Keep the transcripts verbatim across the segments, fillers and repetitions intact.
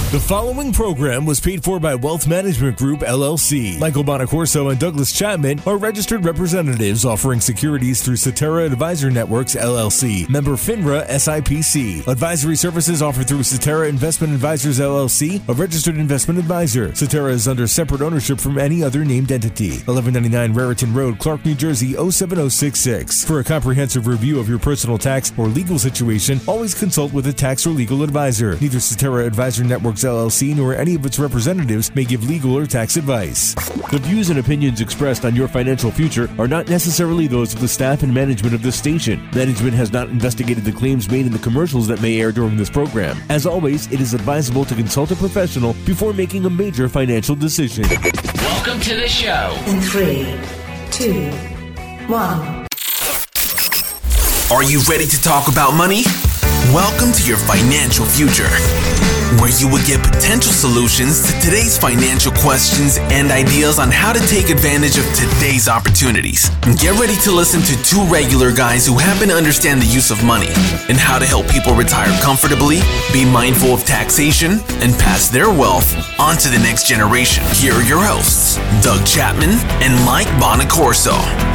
The following program was paid for by Wealth Management Group, L L C. Michael Bonacorso and Douglas Chapman are registered representatives offering securities through Cetera Advisor Networks, L L C. Member FINRA S I P C. Advisory services offered through Cetera Investment Advisors, L L C, a registered investment advisor. Cetera is under separate ownership from any other named entity. eleven ninety-nine Raritan Road, Clark, New Jersey, oh seven oh six six. For a comprehensive review of your personal tax or legal situation, always consult with a tax or legal advisor. Neither Cetera Advisor Networks, L L C, nor any of its representatives may give legal or tax advice. The views and opinions expressed on your financial future are not necessarily those of the staff and management of this station. Management has not investigated the claims made in the commercials that may air during this program. As always, it is advisable to consult a professional before making a major financial decision. Welcome to the show. In three, two, one. Are you ready to talk about money? Welcome to your financial future, where you will get potential solutions to today's financial questions and ideas on how to take advantage of today's opportunities. Get ready to listen to two regular guys who happen to understand the use of money and how to help people retire comfortably, be mindful of taxation, and pass their wealth on to the next generation. Here are your hosts, Doug Chapman and Mike Bonacorso.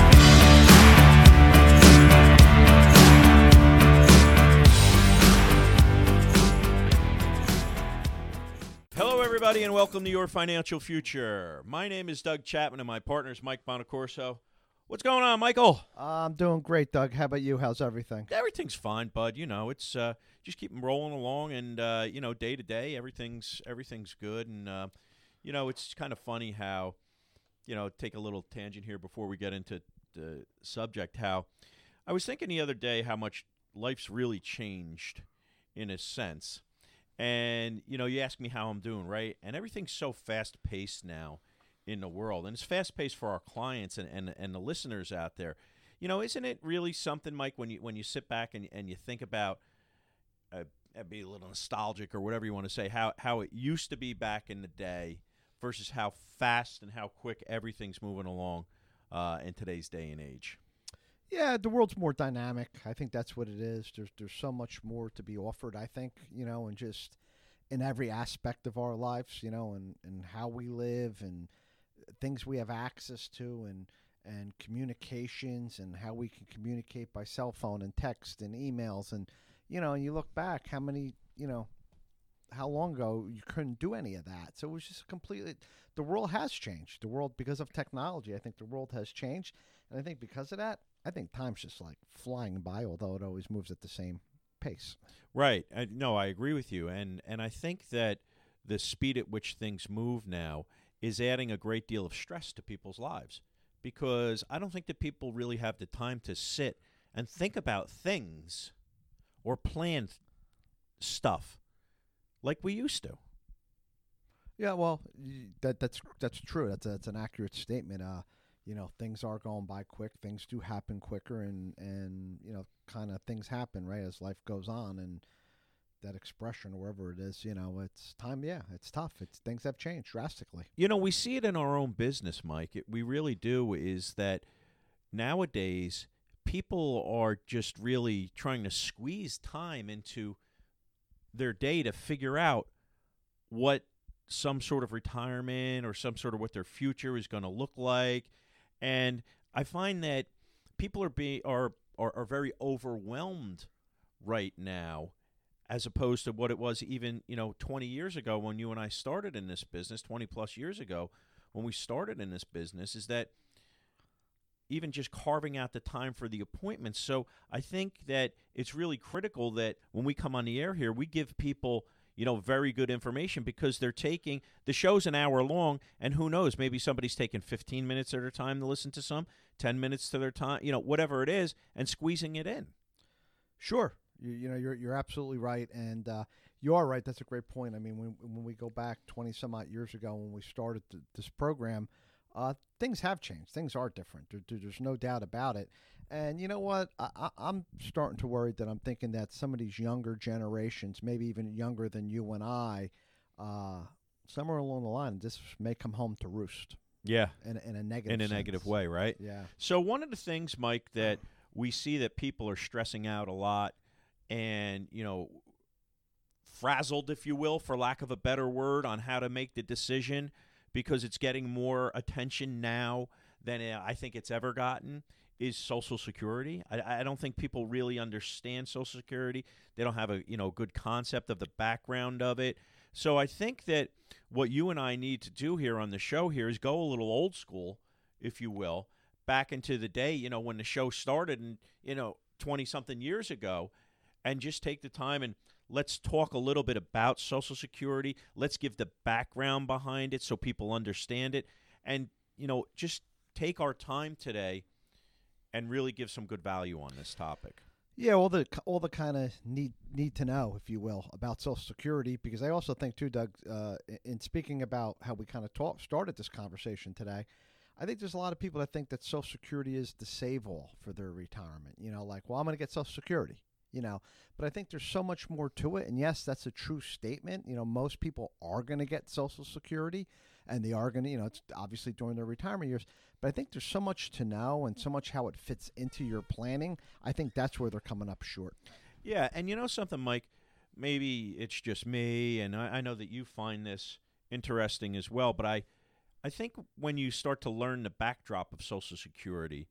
And welcome to Your Financial Future. My name is Doug Chapman, and my partner is Mike Bonacorso. What's going on, Michael? Uh, I'm doing great, Doug. How about you? How's everything? Everything's fine, bud. You know, it's uh, just keep rolling along, and uh, you know, day to day, everything's everything's good. And uh, you know, it's kind of funny how, you know, take a little tangent here before we get into the subject. How I was thinking the other day how much life's really changed, in a sense. And, you know, you ask me how I'm doing, right? And everything's so fast-paced now in the world. And it's fast-paced for our clients and, and, and the listeners out there. You know, isn't it really something, Mike, when you when you sit back and, and you think about, uh, be a little nostalgic or whatever you want to say, how, how it used to be back in the day versus how fast and how quick everything's moving along uh, in today's day and age? Yeah, the world's more dynamic. I think that's what it is. There's there's so much more to be offered, I think, you know, and just in every aspect of our lives, you know, and, and how we live and things we have access to and and communications and how we can communicate by cell phone and text and emails. And, you know, and you look back how many, you know, how long ago you couldn't do any of that. So it was just completely, the world has changed. The world, because of technology, I think the world has changed. And I think because of that, I think time's just like flying by, although it always moves at the same pace. Right. I, no, I agree with you. And and I think that the speed at which things move now is adding a great deal of stress to people's lives, because I don't think that people really have the time to sit and think about things or plan th- stuff like we used to. Yeah, well, that that's that's true. That's a, that's an accurate statement. Uh, you know, things are going by quick. Things do happen quicker, and, and you know, kind of things happen, right, as life goes on. And that expression, wherever it is, you know, it's time. Yeah, it's tough. It's things have changed drastically. You know, we see it in our own business, Mike. It, we really do. Is that nowadays people are just really trying to squeeze time into their day to figure out what some sort of retirement or some sort of what their future is going to look like. And I find that people are being are, are are very overwhelmed right now, as opposed to what it was even, you know, twenty years ago when you and I started in this business, twenty plus years ago when we started in this business, is that even just carving out the time for the appointments. So I think that it's really critical that when we come on the air here, we give people, you know, very good information, because they're taking, the show's an hour long, and who knows, maybe somebody's taking fifteen minutes of their time to listen to some, ten minutes to their time, you know, whatever it is, and squeezing it in. Sure. You, you know, you're you're absolutely right, and uh, you are right. That's a great point. I mean, when when we go back twenty some odd years ago when we started th- this program, uh, things have changed. Things are different. There, there, there's no doubt about it. And you know what? I, I, I'm starting to worry that I'm thinking that some of these younger generations, maybe even younger than you and I, uh, somewhere along the line, this may come home to roost. Yeah. In, in a negative In a sense. negative way, right? Yeah. So one of the things, Mike, that we see that people are stressing out a lot and, you know, frazzled, if you will, for lack of a better word, on how to make the decision because it's getting more attention now than I think it's ever gotten, is Social Security. I, I don't think people really understand Social Security. They don't have a you know good concept of the background of it. So I think that what you and I need to do here on the show here is go a little old school, if you will, back into the day, you know, when the show started and, you know, twenty-something years ago, and just take the time and let's talk a little bit about Social Security. Let's give the background behind it so people understand it. And, you know, just take our time today and really give some good value on this topic. Yeah, all the all the kind of need need to know, if you will, about Social Security, because I also think too, Doug, uh, in speaking about how we kind of talk, started this conversation today, I think there's a lot of people that think that Social Security is the save all for their retirement. You know, like, well, I'm going to get Social Security. You know, but I think there's so much more to it. And yes, that's a true statement. You know, most people are going to get Social Security, and they are going to, you know, it's obviously during their retirement years. But I think there's so much to know and so much how it fits into your planning. I think that's where they're coming up short. Yeah, and you know something, Mike? Maybe it's just me, and I, I know that you find this interesting as well, but I, I think when you start to learn the backdrop of Social Security,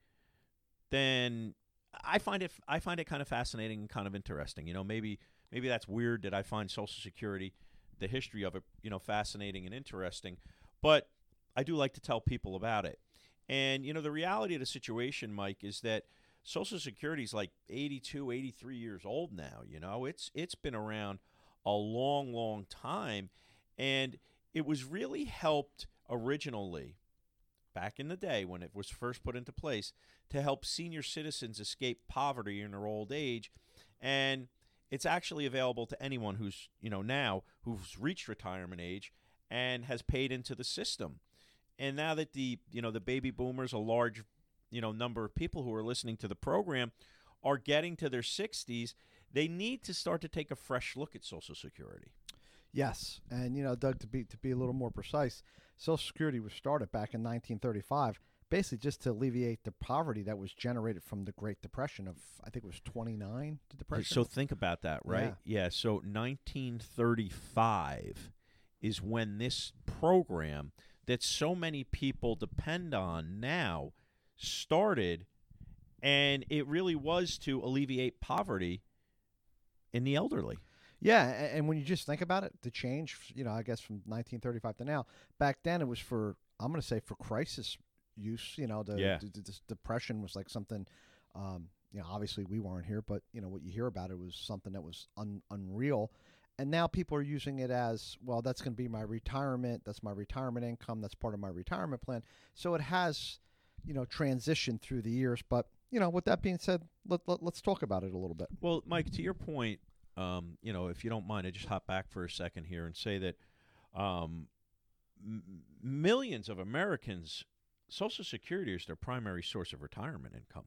then I find it I find it kind of fascinating and kind of interesting. You know, maybe maybe that's weird that I find Social Security, the history of it, you know, fascinating and interesting, but I do like to tell people about it. And, you know, the reality of the situation, Mike, is that Social Security is like eighty-two, eighty-three years old now. You know, it's it's been around a long, long time, and it was really helped originally back in the day when it was first put into place to help senior citizens escape poverty in their old age. And it's actually available to anyone who's, you know, now who's reached retirement age and has paid into the system. And now that the, you know, the baby boomers, a large, you know, number of people who are listening to the program are getting to their sixties, they need to start to take a fresh look at Social Security. Yes, and you know, Doug, to be to be a little more precise, Social Security was started back in nineteen thirty-five, basically just to alleviate the poverty that was generated from the Great Depression of, I think it was twenty-nine, the Depression. So think about that, right? Yeah, yeah, so nineteen thirty-five is when this program that so many people depend on now started, and it really was to alleviate poverty in the elderly. Yeah, and when you just think about it, the change, you know, I guess from nineteen thirty-five to now, back then it was for, I'm going to say for crisis use, you know, the, yeah. the, the, the depression was like something, um, you know, obviously we weren't here, but, you know, what you hear about it was something that was un, unreal. And now people are using it as, well, that's going to be my retirement. That's my retirement income. That's part of my retirement plan. So it has, you know, transitioned through the years. But, you know, with that being said, let, let, let's talk about it a little bit. Well, Mike, to your point, Um, you know, if you don't mind, I just hop back for a second here and say that um, m- millions of Americans, Social Security is their primary source of retirement income.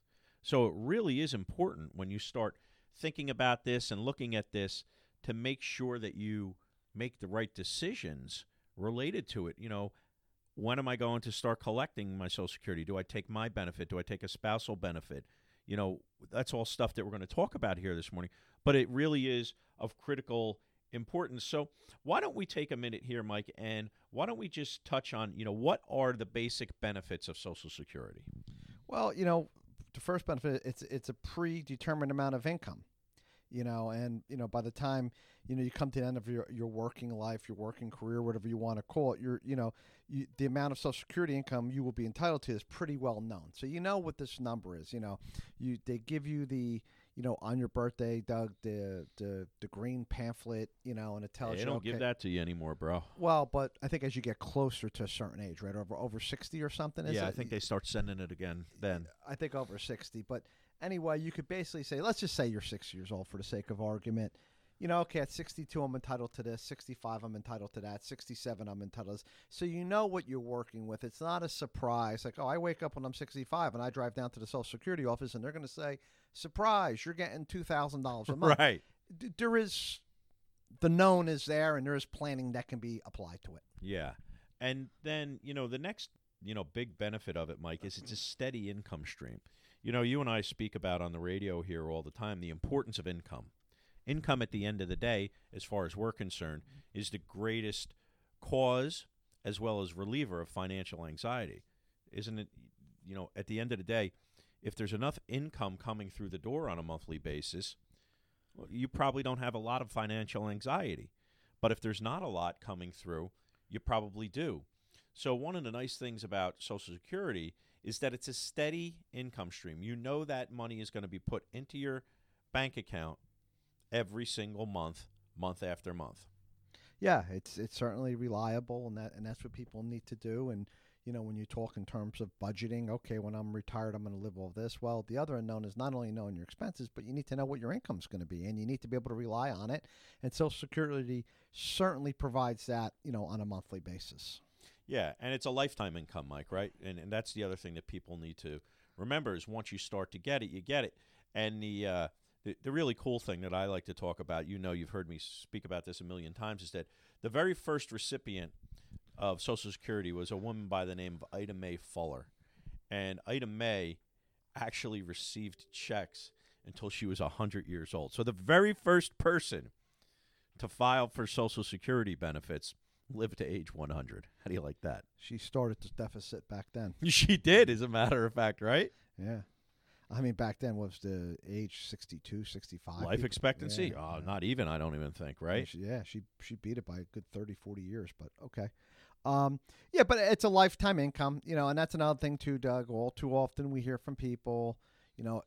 So it really is important when you start thinking about this and looking at this to make sure that you make the right decisions related to it. You know, when am I going to start collecting my Social Security? Do I take my benefit? Do I take a spousal benefit? You know, that's all stuff that we're going to talk about here this morning. But it really is of critical importance. So why don't we take a minute here, Mike, and why don't we just touch on, you know, what are the basic benefits of Social Security? Well, you know, the first benefit, it's it's a predetermined amount of income, you know, and, you know, by the time, you know, you come to the end of your, your working life, your working career, whatever you want to call it, you're, you know, you, the amount of Social Security income you will be entitled to is pretty well known. So you know what this number is, you know, you they give you the, you know, on your birthday, Doug, the the, the green pamphlet, you know, and it tells they you. They don't okay, give that to you anymore, bro. Well, but I think as you get closer to a certain age, right, over over sixty or something. Is yeah, it? I think they start sending it again then. I think over sixty. But anyway, you could basically say, let's just say you're six years old for the sake of argument. You know, okay, at sixty-two, I'm entitled to this. sixty-five, I'm entitled to that. sixty-seven, I'm entitled to this. So you know what you're working with. It's not a surprise. Like, oh, I wake up when I'm sixty-five and I drive down to the Social Security office and they're going to say, surprise, you're getting two thousand dollars a month. Right. D- there is, the known is there, and there is planning that can be applied to it. Yeah. And then, you know, the next, you know, big benefit of it, Mike, is it's a steady income stream. You know, you and I speak about on the radio here all the time the importance of income. income at the end of the day, as far as we're concerned, is the greatest cause as well as reliever of financial anxiety. Isn't it, you know, at the end of the day, if there's enough income coming through the door on a monthly basis, well, you probably don't have a lot of financial anxiety. But if there's not a lot coming through, you probably do. So one of the nice things about Social Security is that it's a steady income stream. You know that money is going to be put into your bank account every single month, month after month. Yeah, it's it's certainly reliable, and that and that's what people need to do. And you know, when you talk in terms of budgeting, okay, when I'm retired, I'm going to live off this. Well, the other unknown is not only knowing your expenses, but you need to know what your income is going to be, and you need to be able to rely on it. And Social Security certainly provides that, you know, on a monthly basis. Yeah, and it's a lifetime income, Mike, right? And and that's the other thing that people need to remember is once you start to get it, you get it. And the uh, the, the really cool thing that I like to talk about, you know, you've heard me speak about this a million times, is that the very first recipient of Social Security was a woman by the name of Ida Mae Fuller. And Ida Mae actually received checks until she was one hundred years old. So the very first person to file for Social Security benefits lived to age one hundred. How do you like that? She started the deficit back then. She did, as a matter of fact, right? Yeah. I mean, back then was the age sixty-two, sixty-five. Life people. expectancy? Yeah, oh, yeah. not even, I don't even think, Yeah, right? she, yeah, she she beat it by a good thirty, forty years, but okay. Um, yeah, but it's a lifetime income, you know, and that's another thing too, Doug. All too often we hear from people, you know,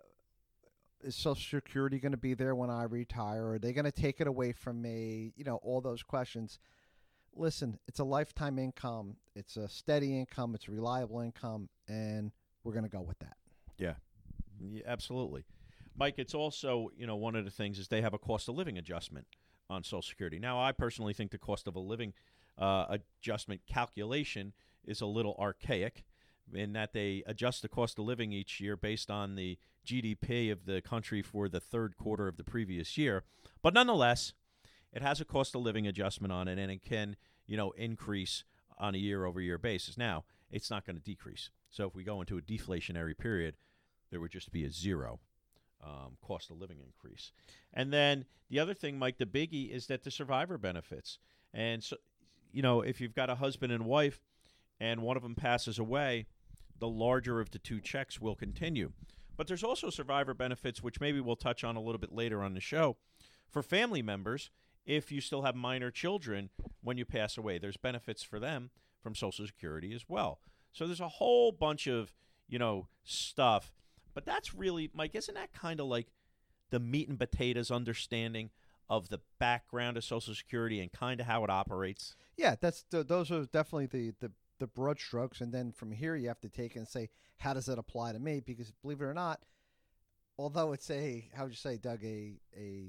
is Social Security going to be there when I retire? Are they going to take it away from me? You know, all those questions. Listen, it's a lifetime income. It's a steady income. It's a reliable income, and we're going to go with that. Yeah. Yeah, absolutely. Mike, it's also, you know, one of the things is they have a cost of living adjustment on Social Security. Now, I personally think the cost of a living uh, adjustment calculation is a little archaic in that they adjust the cost of living each year based on the G D P of the country for the third quarter of the previous year. But nonetheless, it has a cost of living adjustment on it, and it can, you know, increase on a year-over-year basis. Now, it's not going to decrease. So if we go into a deflationary period, there would just be a zero um, cost of living increase. And then the other thing, Mike, the biggie is that the survivor benefits. And, so, you know, if you've got a husband and wife and one of them passes away, the larger of the two checks will continue. But there's also survivor benefits, which maybe we'll touch on a little bit later on the show, for family members. If you still have minor children when you pass away, there's benefits for them from Social Security as well. So there's a whole bunch of, you know, stuff. But that's really, Mike, isn't that kind of like the meat and potatoes understanding of the background of Social Security and kind of how it operates? Yeah, that's the, those are definitely the, the, the broad strokes. And then from here, you have to take it and say, how does that apply to me? Because believe it or not, although it's a, how would you say, Doug, a, a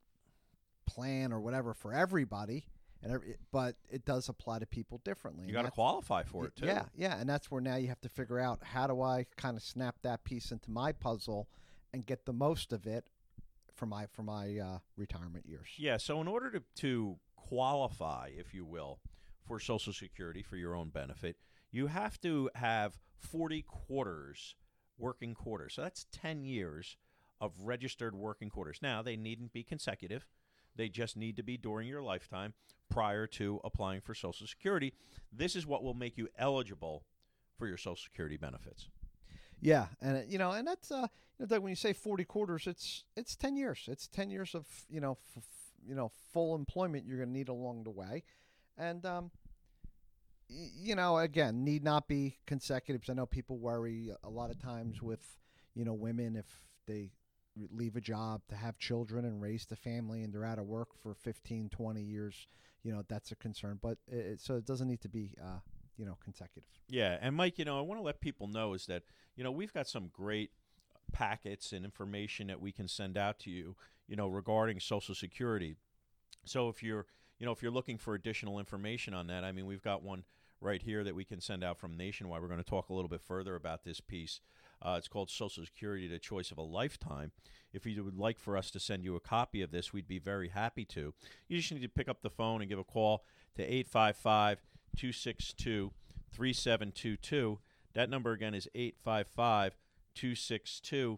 plan or whatever for everybody, and every, but it does apply to people differently. You got to qualify for it, too. Yeah, yeah, and that's where now you have to figure out how do I kind of snap that piece into my puzzle and get the most of it for my for my uh, retirement years. Yeah, so in order to, to qualify, if you will, for Social Security for your own benefit, you have to have forty quarters, working quarters. So that's ten years of registered working quarters. Now, they needn't be consecutive. They just need to be during your lifetime prior to applying for Social Security. This is what will make you eligible for your Social Security benefits. Yeah, and it, you know, and that's uh, you know, Doug, when you say forty quarters, it's it's ten years. It's ten years of you know, f- you know, full employment you're going to need along the way, and um, y- you know, again, need not be consecutive. Because I know people worry a lot of times with you know women if they leave a job to have children and raise the family and they're out of work for fifteen, twenty years, you know, that's a concern. But it, so it doesn't need to be, uh, you know, consecutive. Yeah. And Mike, you know, I want to let people know is that, you know, we've got some great packets and information that we can send out to you, you know, regarding Social Security. So if you're, you know, if you're looking for additional information on that, I mean, we've got one right here that we can send out from Nationwide. We're going to talk a little bit further about this piece. Uh, it's called Social Security, the Choice of a Lifetime. If you would like for us to send you a copy of this, we'd be very happy to. You just need to pick up the phone and give a call to eight five five, two six two, three seven two two. That number again is eight five five, two six two,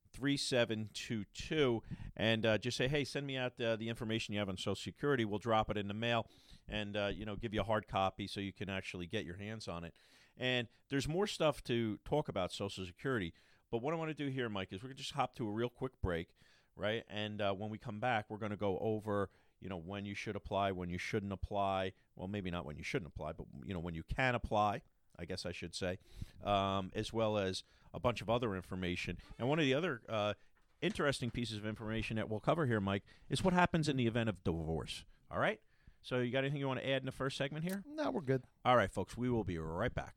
three seven two two, and uh, just say, hey, send me out uh, the information you have on Social Security. We'll drop it in the mail and, uh, you know, give you a hard copy so you can actually get your hands on it. And there's more stuff to talk about Social Security. But what I want to do here, Mike, is we're going to just hop to a real quick break, right? And uh, when we come back, we're going to go over, you know, when you should apply, when you shouldn't apply. Well, maybe not when you shouldn't apply, but, you know, when you can apply, I guess I should say, um, as well as a bunch of other information. And one of the other uh, interesting pieces of information that we'll cover here, Mike, is what happens in the event of divorce. All right? So you got anything you want to add in the first segment here? No, we're good. All right, folks, we will be right back.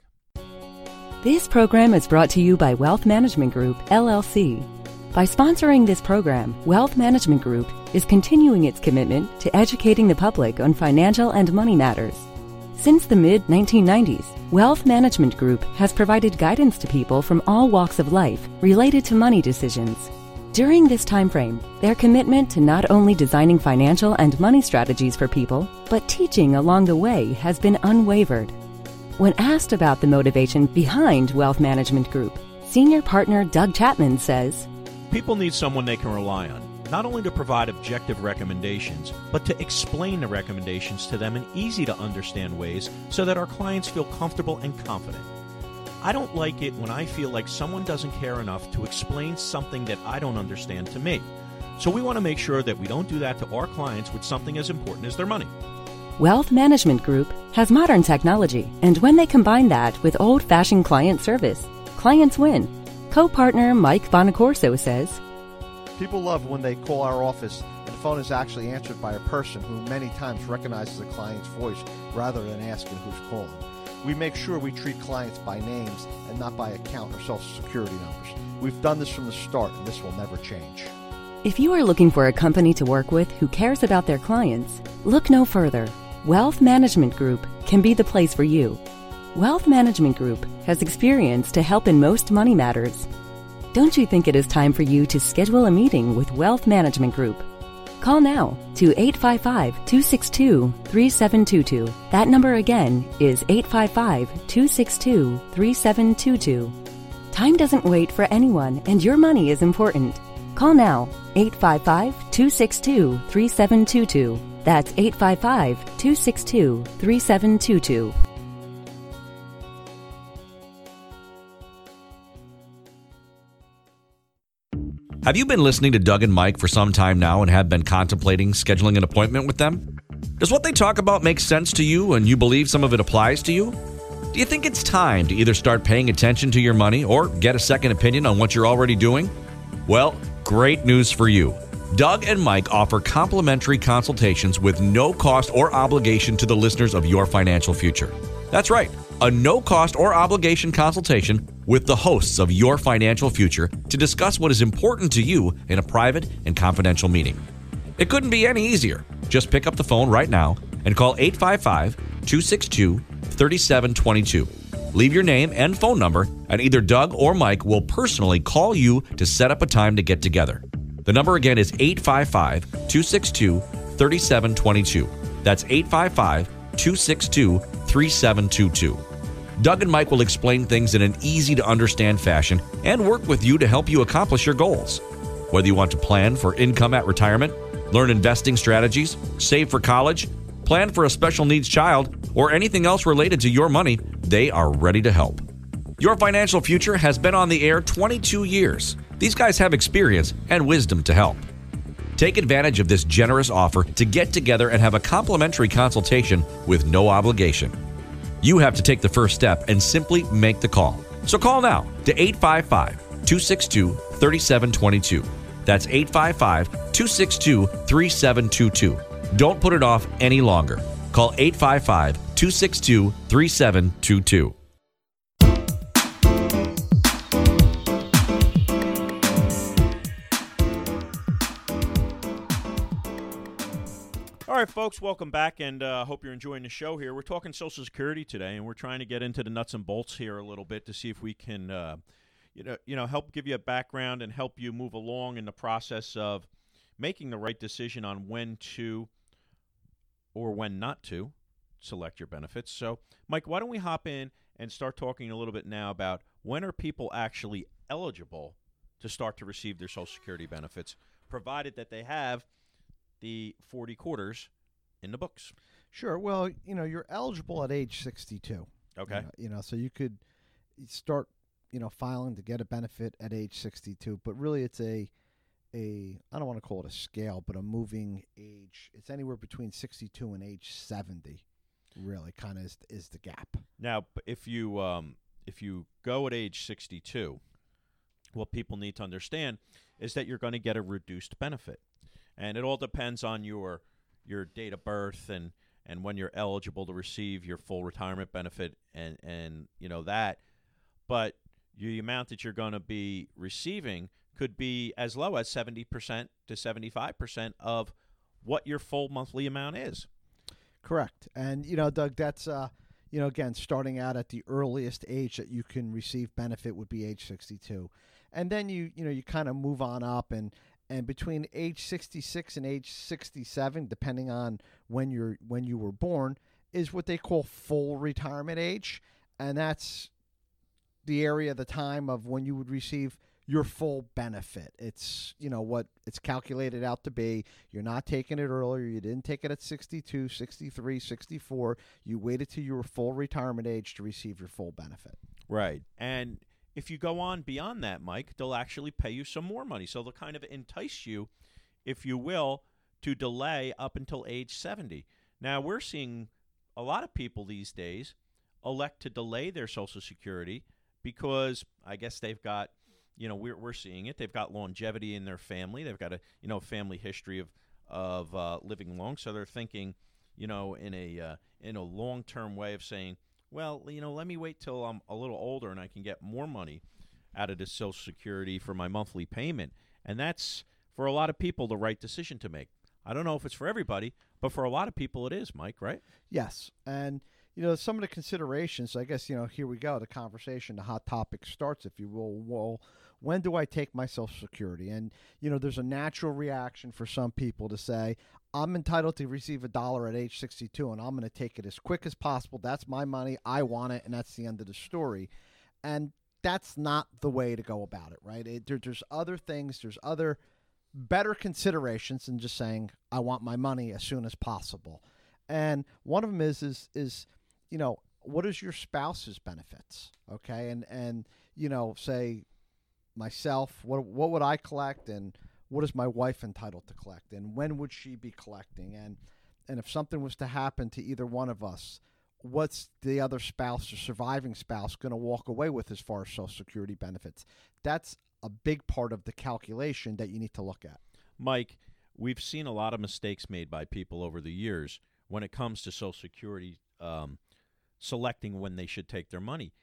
This program is brought to you by Wealth Management Group, L L C. By sponsoring this program, Wealth Management Group is continuing its commitment to educating the public on financial and money matters. Since the mid nineteen nineties, Wealth Management Group has provided guidance to people from all walks of life related to money decisions. During this time frame, their commitment to not only designing financial and money strategies for people, but teaching along the way has been unwavered. When asked about the motivation behind Wealth Management Group, senior partner Doug Chapman says, People need someone they can rely on, not only to provide objective recommendations, but to explain the recommendations to them in easy-to-understand ways so that our clients feel comfortable and confident. I don't like it when I feel like someone doesn't care enough to explain something that I don't understand to me. So we want to make sure that we don't do that to our clients with something as important as their money. Wealth Management Group has modern technology, and when they combine that with old-fashioned client service, clients win. Co-partner Mike Bonacorso says, People love when they call our office and the phone is actually answered by a person who many times recognizes the client's voice rather than asking who's calling. We make sure we treat clients by names and not by account or social security numbers. We've done this from the start, and this will never change. If you are looking for a company to work with who cares about their clients, look no further. Wealth Management Group can be the place for you. Wealth Management Group has experience to help in most money matters. Don't you think it is time for you to schedule a meeting with Wealth Management Group? Call now to eight five five, two six two, three seven two two. That number again is eight five five, two six two, three seven two two. Time doesn't wait for anyone, and your money is important. Call now, eight five five, two six two, three seven two two. That's eight five five, two six two, three seven two two. Have you been listening to Doug and Mike for some time now and have been contemplating scheduling an appointment with them? Does what they talk about make sense to you and you believe some of it applies to you? Do you think it's time to either start paying attention to your money or get a second opinion on what you're already doing? Well, great news for you. Doug and Mike offer complimentary consultations with no cost or obligation to the listeners of Your Financial Future. That's right, a no cost or obligation consultation with the hosts of Your Financial Future to discuss what is important to you in a private and confidential meeting. It couldn't be any easier. Just pick up the phone right now and call eight five five, two six two, three seven two two. Leave your name and phone number, and either Doug or Mike will personally call you to set up a time to get together. The number again is eight five five, two six two, three seven two two. That's eight five five, two six two, three seven two two. Doug and Mike will explain things in an easy-to-understand fashion and work with you to help you accomplish your goals. Whether you want to plan for income at retirement, learn investing strategies, save for college, plan for a special needs child, or anything else related to your money, they are ready to help. Your Financial Future has been on the air twenty-two years. These guys have experience and wisdom to help. Take advantage of this generous offer to get together and have a complimentary consultation with no obligation. You have to take the first step and simply make the call. So call now to eight five five, two six two, three seven two two. That's eight five five, two six two, three seven two two. Don't put it off any longer. Call eight five five, two six two, three seven two two. All right, folks, welcome back, and I uh, hope you're enjoying the show here. We're talking Social Security today, and we're trying to get into the nuts and bolts here a little bit to see if we can, uh, you know, you know, help give you a background and help you move along in the process of making the right decision on when to or when not to select your benefits. So, Mike, why don't we hop in and start talking a little bit now about when are people actually eligible to start to receive their Social Security benefits, provided that they have the forty quarters in the books. Sure. Well, you know, you're eligible at age sixty-two. Okay. You know, you know, so you could start, you know, filing to get a benefit at age sixty-two, but really it's a a I don't want to call it a scale, but a moving age. It's anywhere between sixty-two and age seventy. Really, kind of is, is the gap. Now, if you um, if you go at age sixty-two, what people need to understand is that you're going to get a reduced benefit, and it all depends on your your date of birth and and when you're eligible to receive your full retirement benefit, and and you know that, but the amount that you're going to be receiving could be as low as seventy percent to seventy-five percent of what your full monthly amount is. Correct. And, you know, Doug, that's, uh, you know, again, starting out at the earliest age that you can receive benefit would be age sixty-two. And then you, you know, you kind of move on up, and, and between age sixty-six and age sixty-seven, depending on when you're, when you were born, is what they call full retirement age. And that's the area, the time of when you would receive your full benefit. It's, you know, what it's calculated out to be. You're not taking it earlier. You didn't take it at sixty-two, sixty-three, sixty-four. You waited till you were full retirement age to receive your full benefit. Right. And if you go on beyond that, Mike, they'll actually pay you some more money. So they'll kind of entice you, if you will, to delay up until age seventy. Now, we're seeing a lot of people these days elect to delay their Social Security because I guess they've got, you know, we're we're seeing it. They've got longevity in their family. They've got a, you know, family history of of uh, living long. So they're thinking, you know, in a uh, in a long-term way of saying, well, you know, let me wait till I'm a little older and I can get more money out of the Social Security for my monthly payment. And that's, for a lot of people, the right decision to make. I don't know if it's for everybody, but for a lot of people it is, Mike, right? Yes. And, you know, some of the considerations, I guess, you know, here we go. The conversation, the hot topic starts, if you will. Well, when do I take my Social Security? And, you know, there's a natural reaction for some people to say, I'm entitled to receive a dollar at age sixty-two, and I'm going to take it as quick as possible. That's my money. I want it, and that's the end of the story. And that's not the way to go about it, right? It, there, there's other things. There's other better considerations than just saying, I want my money as soon as possible. And one of them is, is, is you know, what is your spouse's benefits? Okay. And, and, you know, say myself, what, what would I collect, and what is my wife entitled to collect, and when would she be collecting? And, and if something was to happen to either one of us, what's the other spouse or surviving spouse going to walk away with as far as Social Security benefits? That's a big part of the calculation that you need to look at. Mike, we've seen a lot of mistakes made by people over the years when it comes to Social Security um, selecting when they should take their money.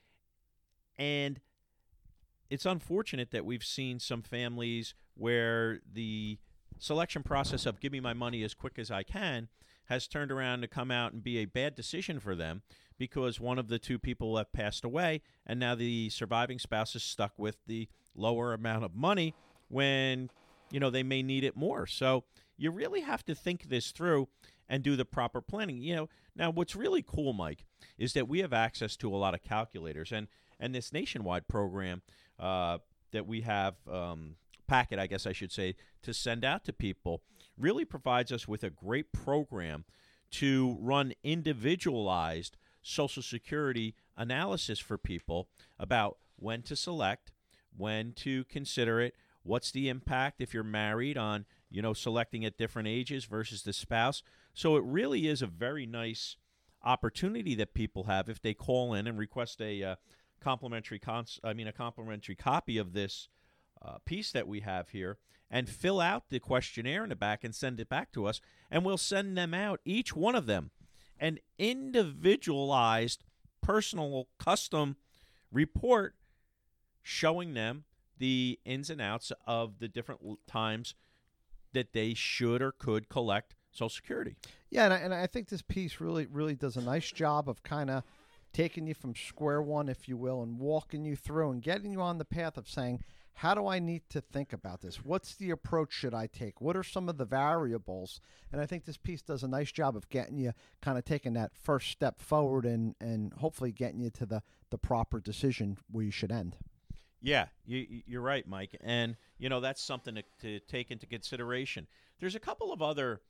And it's unfortunate that we've seen some families where the selection process of give me my money as quick as I can has turned around to come out and be a bad decision for them because one of the two people have passed away, and now the surviving spouse is stuck with the lower amount of money when, you know, they may need it more. So you really have to think this through and do the proper planning. You know, now what's really cool, Mike, is that we have access to a lot of calculators, and and this nationwide program uh, that we have um, packet, I guess I should say, to send out to people really provides us with a great program to run individualized Social Security analysis for people about when to select, when to consider it, what's the impact if you're married on, you know, selecting at different ages versus the spouse. So it really is a very nice opportunity that people have if they call in and request a uh, complimentary cons- I mean a complimentary copy of this uh, piece that we have here, and fill out the questionnaire in the back and send it back to us, and we'll send them out, each one of them, an individualized, personal, custom report showing them the ins and outs of the different times that they should or could collect Social Security. Yeah, and I, and I think this piece really, really does a nice job of kind of taking you from square one, if you will, and walking you through and getting you on the path of saying, how do I need to think about this? What's the approach should I take? What are some of the variables? And I think this piece does a nice job of getting you kind of taking that first step forward and, and hopefully getting you to the, the proper decision where you should end. Yeah, you, you- you're right, Mike. And, you know, that's something to, to take into consideration. There's a couple of other,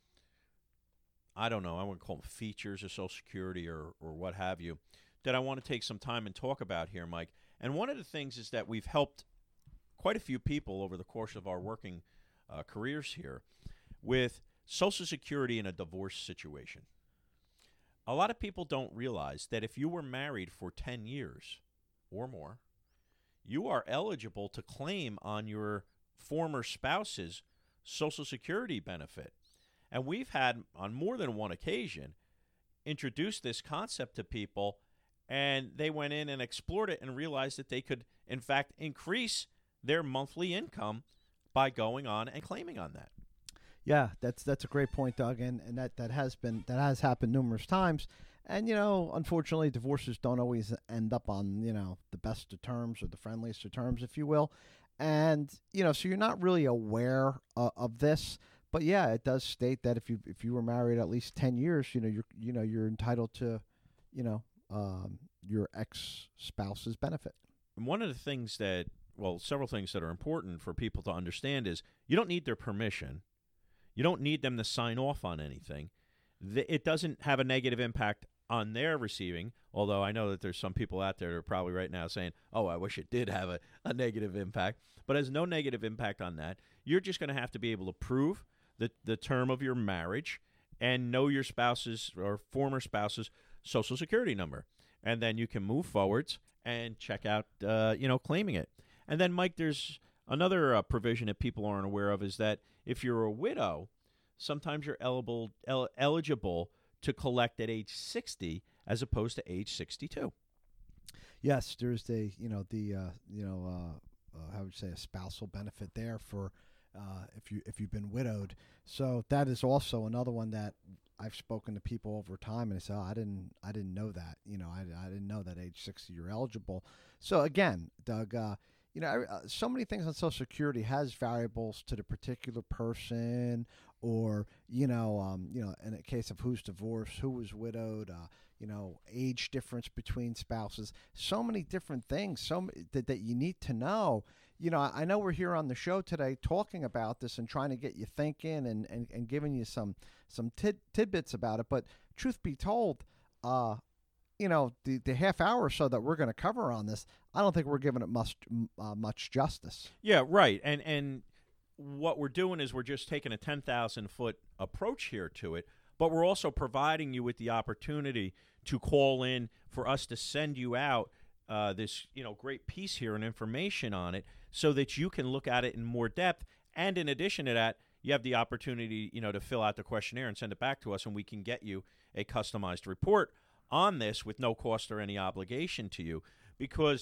I don't know, I wouldn't call them features of Social Security or, or what have you, that I want to take some time and talk about here, Mike. And one of the things is that we've helped quite a few people over the course of our working uh, careers here with Social Security in a divorce situation. A lot of people don't realize that if you were married for ten years or more, you are eligible to claim on your former spouse's Social Security benefit. And we've had, on more than one occasion, introduced this concept to people, and they went in and explored it and realized that they could, in fact, increase their monthly income by going on and claiming on that. Yeah, that's that's a great point, Doug, and, and that, that has been that has happened numerous times. And you know, unfortunately, divorces don't always end up on, you know, the best of terms or the friendliest of terms, if you will. And you know, so you're not really aware uh, of this, but yeah, it does state that if you if you were married at least ten years, you know, you're you know you're entitled to, you know, um, your ex-spouse's benefit. And one of the things that, well, several things that are important for people to understand is you don't need their permission. You don't need them to sign off on anything. The, it doesn't have a negative impact on their receiving, although I know that there's some people out there that are probably right now saying, oh, I wish it did have a, a negative impact. But it has no negative impact on that. You're just going to have to be able to prove the, the term of your marriage and know your spouse's or former spouse's Social Security number. And then you can move forwards and check out, uh, you know, claiming it. And then, Mike, there's another uh, provision that people aren't aware of is that if you're a widow, sometimes you're eligible el- eligible to collect at age sixty as opposed to age sixty-two. Yes, there's the you know the uh, you know uh, uh, how would you say a spousal benefit there for uh, if you if you've been widowed. So that is also another one that I've spoken to people over time, and they say, oh, I didn't I didn't know that. You know, I, I didn't know that age sixty you're eligible. So again, Doug. Uh, You know, uh, so many things on Social Security has variables to the particular person, or you know, um, you know, in a case of who's divorced, who was widowed, uh, you know, age difference between spouses. So many different things, so m- that that you need to know. You know, I, I know we're here on the show today talking about this and trying to get you thinking and and, and giving you some some tid- tidbits about it. But truth be told, uh, you know, the, the half hour or so that we're going to cover on this, I don't think we're giving it much uh, much justice. Yeah, right. And and what we're doing is we're just taking a ten thousand foot approach here to it, but we're also providing you with the opportunity to call in for us to send you out uh, this, you know, great piece here and information on it so that you can look at it in more depth. And in addition to that, you have the opportunity, you know, to fill out the questionnaire and send it back to us, and we can get you a customized report on this with no cost or any obligation to you, because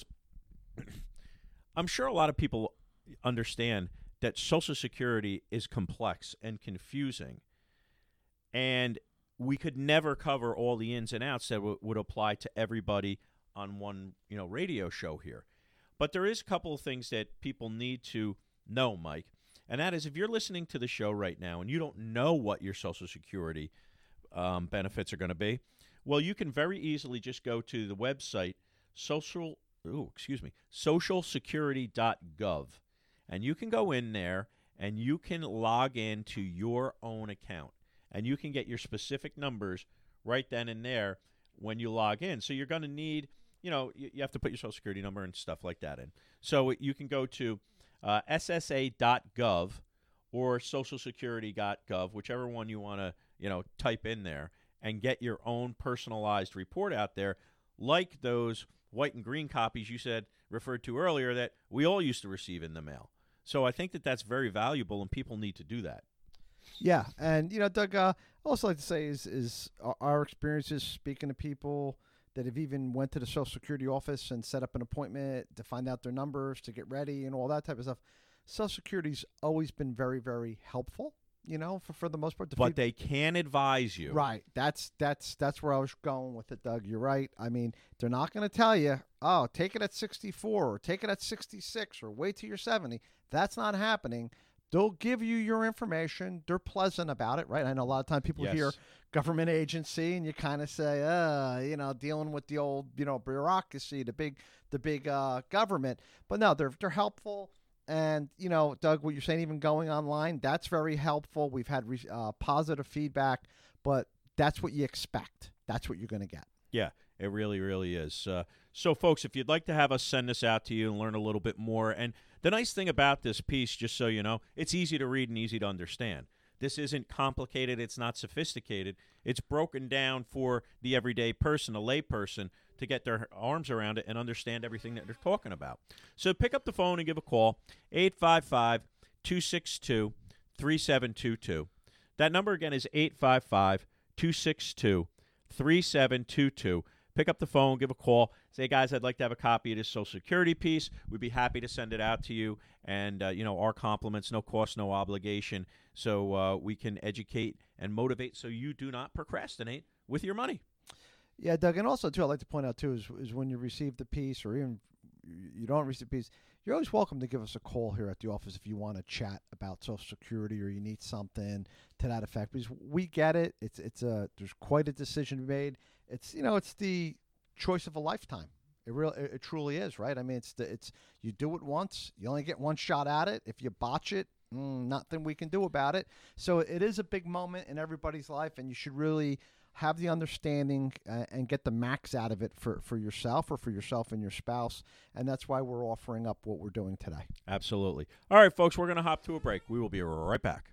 I'm sure a lot of people understand that Social Security is complex and confusing, and we could never cover all the ins and outs that w- would apply to everybody on one, you know, radio show here. But there is a couple of things that people need to know, Mike, and that is if you're listening to the show right now and you don't know what your Social Security um, benefits are going to be, well, you can very easily just go to the website social, ooh, excuse me, social security dot gov, and you can go in there and you can log in to your own account, and you can get your specific numbers right then and there when you log in. So you're going to need, you know, you, you have to put your Social Security number and stuff like that in. So you can go to uh, S S A dot gov or social security dot gov, whichever one you want to, you know, type in there, and get your own personalized report out there, like those white and green copies you said referred to earlier that we all used to receive in the mail. So I think that that's very valuable, and people need to do that. Yeah, and you know, Doug, uh, I also like to say is is our, our experiences speaking to people that have even went to the Social Security office and set up an appointment to find out their numbers, to get ready, and all that type of stuff. Social Security's always been very, very helpful. You know, for, for the most part. The but feed- they can advise you. Right. That's that's that's where I was going with it, Doug. You're right. I mean, they're not going to tell you, oh, take it at sixty-four or take it at sixty-six or wait till you're seventy. That's not happening. They'll give you your information. They're pleasant about it, right? I know a lot of times people Yes. hear government agency, and you kind of say, uh, you know, dealing with the old, you know, bureaucracy, the big, the big uh, government. But no, they're they're helpful. And you know, Doug, what you're saying, even going online, that's very helpful. We've had re- uh, positive feedback, but that's what you expect. That's what you're going to get. Yeah, it really, really is. Uh, so, folks, if you'd like to have us send this out to you and learn a little bit more, and the nice thing about this piece, just so you know, it's easy to read and easy to understand. This isn't complicated. It's not sophisticated. It's broken down for the everyday person, a lay person, to get their arms around it and understand everything that they're talking about. So pick up the phone and give a call, eight five five, two six two, three seven two two. That number again is eight five five, two six two, three seven two two. Pick up the phone, give a call, say, guys, I'd like to have a copy of this Social Security piece. We'd be happy to send it out to you. And, uh, you know, our compliments, no cost, no obligation, so uh, we can educate and motivate so you do not procrastinate with your money. Yeah, Doug, and also, too, I'd like to point out, too, is, is when you receive the piece or even you don't receive the piece, you're always welcome to give us a call here at the office if you want to chat about Social Security or you need something to that effect. Because we get it. It's it's a there's quite a decision to be made. It's you know it's the choice of a lifetime. It real it, it truly is, right? I mean, it's the it's you do it once, you only get one shot at it. If you botch it, mm, nothing we can do about it. So it is a big moment in everybody's life, and you should really have the understanding uh, and get the max out of it for, for yourself or for yourself and your spouse. And that's why we're offering up what we're doing today. Absolutely. All right, folks, we're going to hop to a break. We will be right back.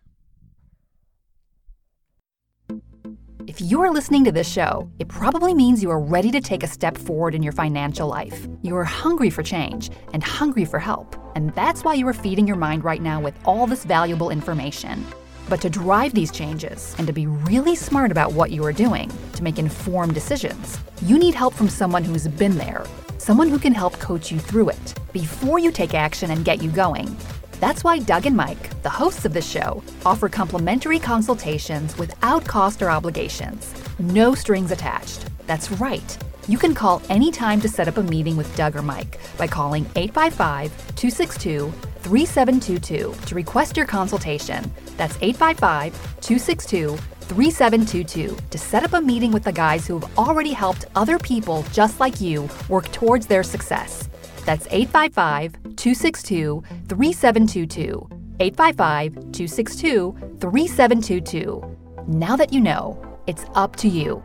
If you are listening to this show, it probably means you are ready to take a step forward in your financial life. You are hungry for change and hungry for help. And that's why you are feeding your mind right now with all this valuable information. But to drive these changes and to be really smart about what you are doing, to make informed decisions, you need help from someone who's been there, someone who can help coach you through it before you take action and get you going. That's why Doug and Mike, the hosts of this show, offer complimentary consultations without cost or obligations. No strings attached. That's right. You can call anytime to set up a meeting with Doug or Mike by calling eight five five, two six two, three seven two two to request your consultation. That's eight five five, two six two, three seven two two to set up a meeting with the guys who have already helped other people just like you work towards their success. That's eight five five, two six two, three seven two two. eight five five, two six two, three seven two two. Now that you know, it's up to you.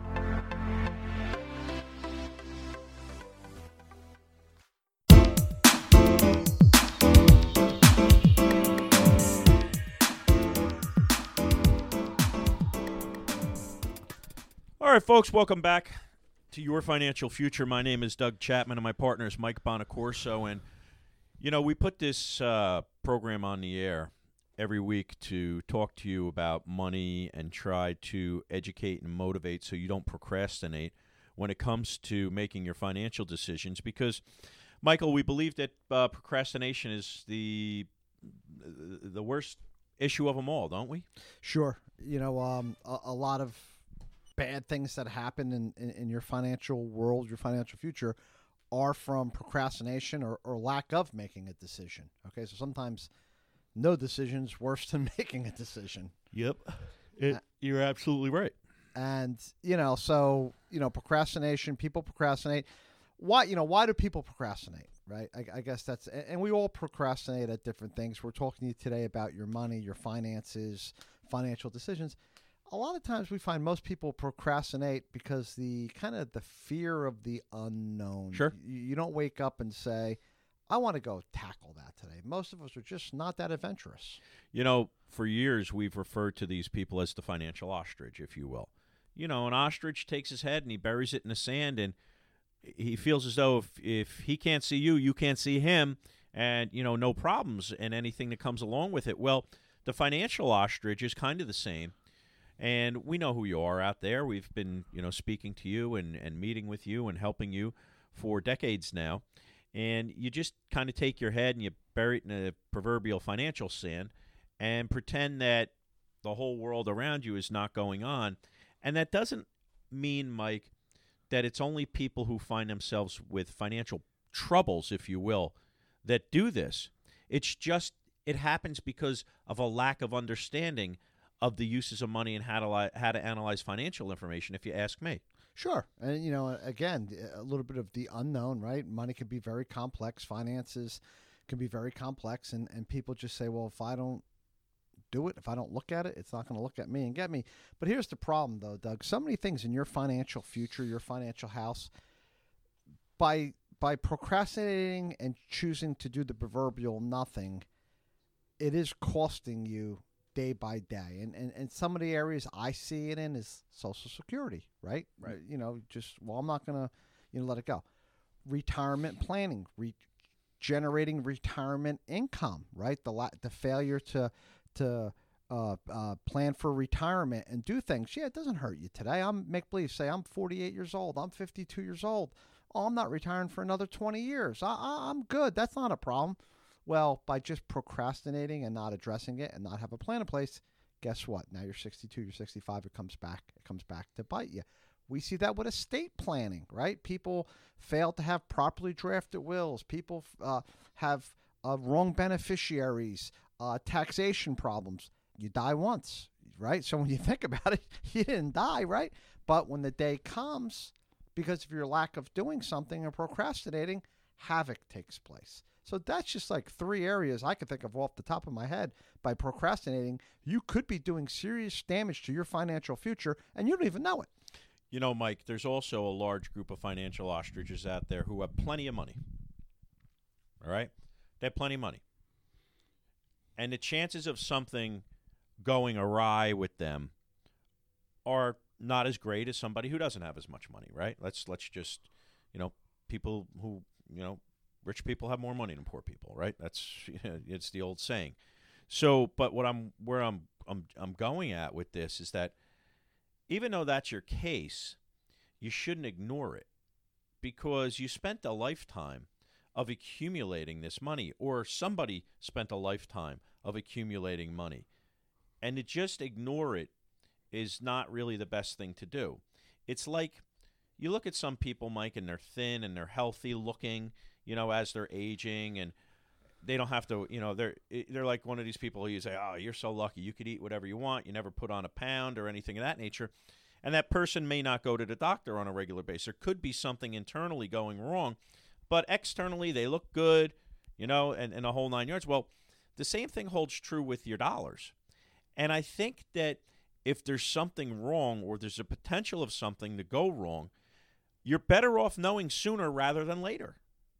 All right, folks, welcome back to Your Financial Future. My name is Doug Chapman, and my partner is Mike Bonacorso. And, you know, we put this uh, program on the air every week to talk to you about money and try to educate and motivate so you don't procrastinate when it comes to making your financial decisions. Because, Michael, we believe that uh, procrastination is the the worst issue of them all, don't we? Sure. You know, um, a, a lot of bad things that happen in, in, in your financial world, your financial future, are from procrastination or, or lack of making a decision. Okay, so sometimes no decision's worse than making a decision. Yep, it, uh, you're absolutely right. And you know, so you know, procrastination. People procrastinate. Why? You know, why do people procrastinate? Right? I, I guess that's, and we all procrastinate at different things. We're talking to you today about your money, your finances, financial decisions. A lot of times we find most people procrastinate because the kind of the fear of the unknown. Sure. You, you don't wake up and say, I want to go tackle that today. Most of us are just not that adventurous. You know, for years we've referred to these people as the financial ostrich, if you will. You know, an ostrich takes his head and he buries it in the sand, and he feels as though if, if he can't see you, you can't see him, and, you know, no problems and anything that comes along with it. Well, the financial ostrich is kind of the same. And we know who you are out there. We've been, you know, speaking to you and, and meeting with you and helping you for decades now. And you just kind of take your head and you bury it in a proverbial financial sand and pretend that the whole world around you is not going on. And that doesn't mean, Mike, that it's only people who find themselves with financial troubles, if you will, that do this. It's just it happens because of a lack of understanding of the uses of money and how to li- how to analyze financial information, if you ask me. Sure. And, you know, again, a little bit of the unknown, right? Money can be very complex. Finances can be very complex. And, and people just say, well, if I don't do it, if I don't look at it, it's not going to look at me and get me. But here's the problem, though, Doug. So many things in your financial future, your financial house, by by procrastinating and choosing to do the proverbial nothing, it is costing you day by day. And, and and some of the areas I see it in is Social Security, right? Right. You know, just, well, I'm not going to, you know, let it go. Retirement planning, re- generating retirement income, right? The la- the failure to to uh, uh, plan for retirement and do things. Yeah, it doesn't hurt you today. I'm make believe say I'm forty-eight years old. I'm fifty-two years old. Oh, I'm not retiring for another twenty years. I, I, I'm good. That's not a problem. Well, by just procrastinating and not addressing it and not have a plan in place, guess what? Now you're sixty-two, you're sixty-five. It comes back. It comes back to bite you. We see that with estate planning, right? People fail to have properly drafted wills. People uh, have uh, wrong beneficiaries, uh, taxation problems. You die once, right? So when you think about it, you didn't die, right? But when the day comes, because of your lack of doing something and procrastinating, havoc takes place. So that's just like three areas I could think of off the top of my head. By procrastinating, you could be doing serious damage to your financial future, and you don't even know it. You know, Mike, there's also a large group of financial ostriches out there who have plenty of money. All right? They have plenty of money. And the chances of something going awry with them are not as great as somebody who doesn't have as much money, right? Let's let's just, you know, people who, you know, rich people have more money than poor people, right? That's it's the old saying. So, but what I'm where I'm I'm I'm going at with this is that even though that's your case, you shouldn't ignore it, because you spent a lifetime of accumulating this money, or somebody spent a lifetime of accumulating money. And to just ignore it is not really the best thing to do. It's like you look at some people, Mike, and they're thin and they're healthy looking, you know, as they're aging, and they don't have to, you know, they're they're like one of these people who you say, oh, you're so lucky. You could eat whatever you want. You never put on a pound or anything of that nature. And that person may not go to the doctor on a regular basis. There could be something internally going wrong, but externally they look good, you know, and, and a whole nine yards. Well, the same thing holds true with your dollars. And I think that if there's something wrong, or there's a potential of something to go wrong, you're better off knowing sooner rather than later.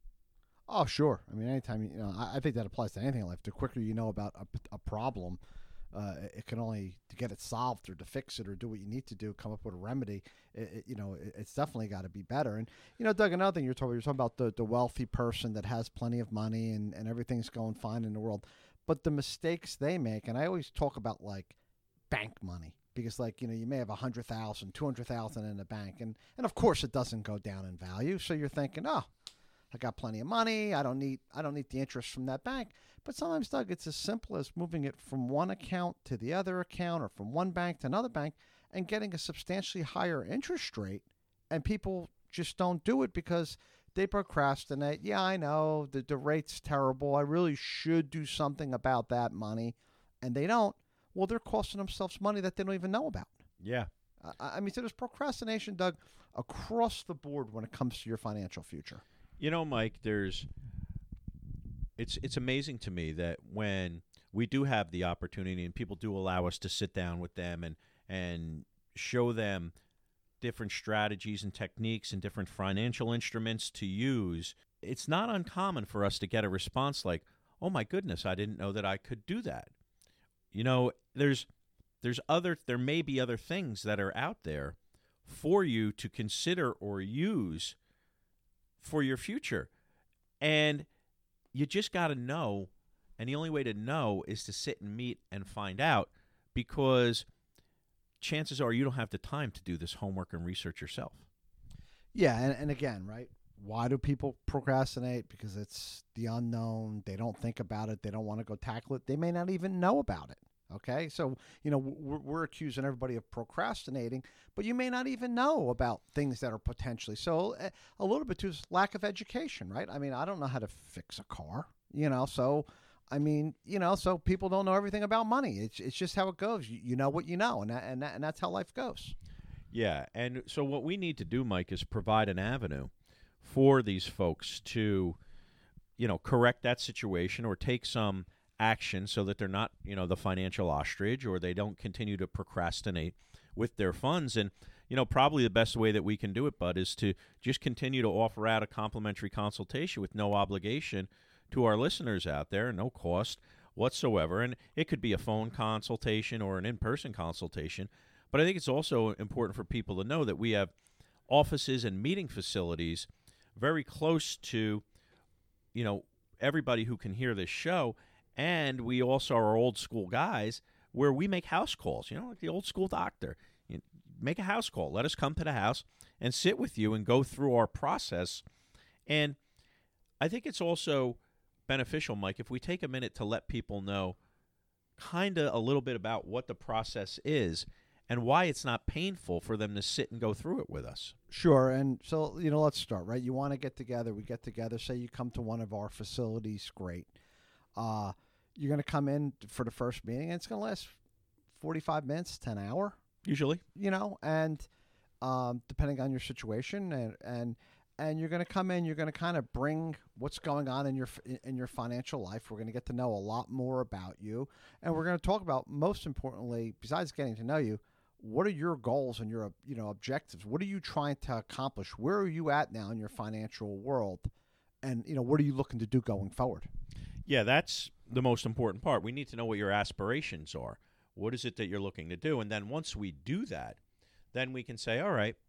Oh, sure. I mean, anytime, you know, I, I think that applies to anything in life. The quicker you know about a, a problem, uh, it can only, to get it solved or to fix it or do what you need to do, come up with a remedy, it, it, you know, it, it's definitely got to be better. And, you know, Doug, another thing you're talking, you're talking about the, the wealthy person that has plenty of money and, and everything's going fine in the world. But the mistakes they make, and I always talk about, like, bank money. Because, like, you know, you may have one hundred thousand dollars, two hundred thousand dollars in the bank. And, and, of course, it doesn't go down in value. So you're thinking, oh, I got plenty of money. I don't need I don't need the interest from that bank. But sometimes, Doug, it's as simple as moving it from one account to the other account, or from one bank to another bank, and getting a substantially higher interest rate. And people just don't do it because they procrastinate. Yeah, I know, the, the rate's terrible. I really should do something about that money. And they don't. Well, they're costing themselves money that they don't even know about. Yeah. Uh, I mean, so there's procrastination, Doug, across the board when it comes to your financial future. You know, Mike, there's it's it's amazing to me that when we do have the opportunity and people do allow us to sit down with them and and show them different strategies and techniques and different financial instruments to use, it's not uncommon for us to get a response like, oh, my goodness, I didn't know that I could do that. You know, there's there's other there may be other things that are out there for you to consider or use for your future. And you just got to know, and the only way to know is to sit and meet and find out, because chances are you don't have the time to do this homework and research yourself. Yeah, and, and again, right, why do people procrastinate? Because it's the unknown. They don't think about it. They don't want to go tackle it. They may not even know about it. Okay, so, you know, we're, we're accusing everybody of procrastinating, but you may not even know about things that are potentially. So a, a little bit too is lack of education, right? I mean, I don't know how to fix a car, you know, so I mean, you know, so people don't know everything about money. It's it's just how it goes. You, you know what you know, and that, and that, and that's how life goes. Yeah, and so what we need to do, Mike, is provide an avenue for these folks to, you know, correct that situation or take some action so that they're not, you know, the financial ostrich, or they don't continue to procrastinate with their funds. And, you know, probably the best way that we can do it, Bud, is to just continue to offer out a complimentary consultation with no obligation to our listeners out there, no cost whatsoever. And it could be a phone consultation or an in-person consultation. But I think it's also important for people to know that we have offices and meeting facilities very close to, you know, everybody who can hear this show. And we also are old school guys where we make house calls, you know, like the old school doctor. You make a house call. Let us come to the house and sit with you and go through our process. And I think it's also beneficial, Mike, if we take a minute to let people know kind of a little bit about what the process is and why it's not painful for them to sit and go through it with us. Sure. And so, you know, let's start, right? You want to get together. We get together. Say you come to one of our facilities. Great. Uh, you're going to come in for the first meeting, and it's going to last forty-five minutes to an hour. Usually. You know, and um, depending on your situation, and and, and you're going to come in, you're going to kind of bring what's going on in your in your financial life. We're going to get to know a lot more about you, and we're going to talk about, most importantly, besides getting to know you, what are your goals and your, you know, objectives? What are you trying to accomplish? Where are you at now in your financial world? And, you know, what are you looking to do going forward? Yeah, that's the most important part. We need to know what your aspirations are. What is it that you're looking to do? And then once we do that, then we can say, all right,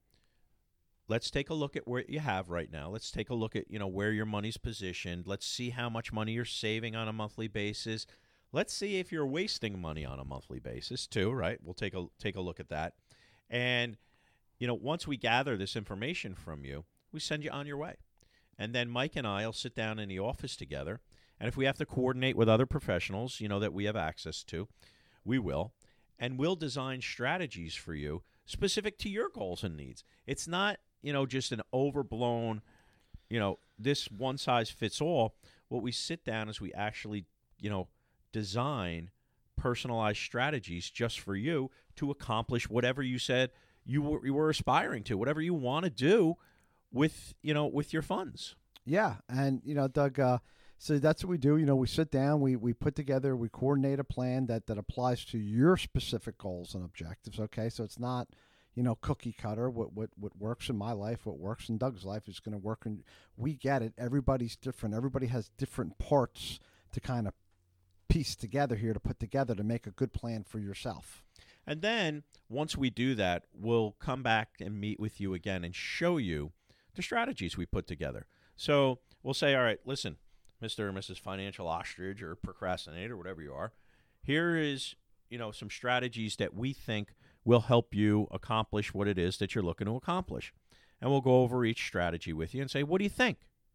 let's take a look at what you have right now. Let's take a look at, you know, where your money's positioned. Let's see how much money you're saving on a monthly basis. Let's see if you're wasting money on a monthly basis too, right? We'll take a take a look at that. And, you know, once we gather this information from you, we send you on your way. And then Mike and I will sit down in the office together. And if we have to coordinate with other professionals, you know, that we have access to, we will. And we'll design strategies for you specific to your goals and needs. It's not, you know, just an overblown, you know, this one size fits all. What we sit down is we actually, you know, design personalized strategies just for you to accomplish whatever you said you were, you were aspiring to, whatever you want to do with, you know, with your funds. Yeah. And, you know, Doug, uh, so that's what we do. You know, we sit down, we, we put together, we coordinate a plan that, that applies to your specific goals and objectives. Okay. So it's not, you know, cookie cutter. What, what, what works in my life, what works in Doug's life is going to work. And we get it. Everybody's different. Everybody has different parts to kind of piece together here, to put together to make a good plan for yourself. And then once we do that, we'll come back and meet with you again and show you the strategies we put together. So we'll say, all right, listen, Mister or Missus Financial Ostrich or Procrastinator, whatever you are, here is, you know, some strategies that we think will help you accomplish what it is that you're looking to accomplish. And we'll go over each strategy with you and say, what do you think?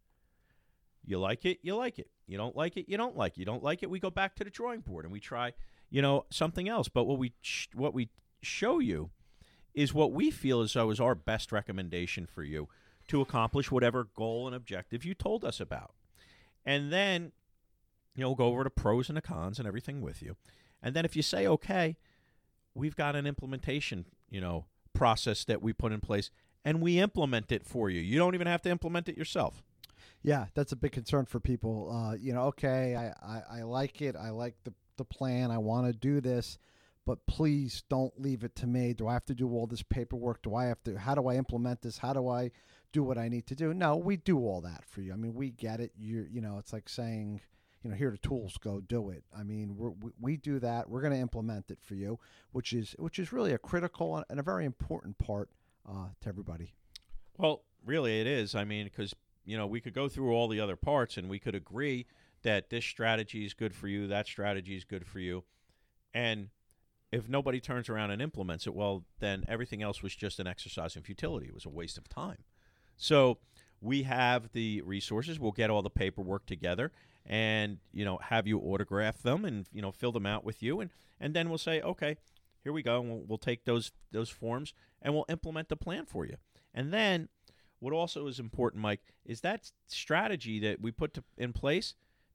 You like it, you like it. You don't like it, you don't like it. You don't like it, we go back to the drawing board and we try, you know, something else. But what we sh- what we show you is what we feel as though is our best recommendation for you to accomplish whatever goal and objective you told us about. And then, you know, we'll go over the pros and the cons and everything with you. And then if you say, okay, we've got an implementation, you know, process that we put in place, and we implement it for you. You don't even have to implement it yourself. Yeah, that's a big concern for people. Uh, you know, okay, I, I, I like it. I like the, the plan. I want to do this, but please don't leave it to me. Do I have to do all this paperwork? Do I have to, how do I implement this? How do I do what I need to do? No, we do all that for you. I mean, we get it. You you know, it's like saying, you know, here are the tools, go do it. I mean, we're, we we do that. We're going to implement it for you, which is which is really a critical and a very important part uh, to everybody. Well, really it is. I mean, because, you know, we could go through all the other parts and we could agree that this strategy is good for you, that strategy is good for you. And if nobody turns around and implements it, well, then everything else was just an exercise in futility. It was a waste of time. So we have the resources. We'll get all the paperwork together and, you know, have you autograph them and, you know, fill them out with you. And, and then we'll say, okay, here we go. And we'll, we'll take those those forms and we'll implement the plan for you. And then what also is important, Mike, is that strategy that we put to, in place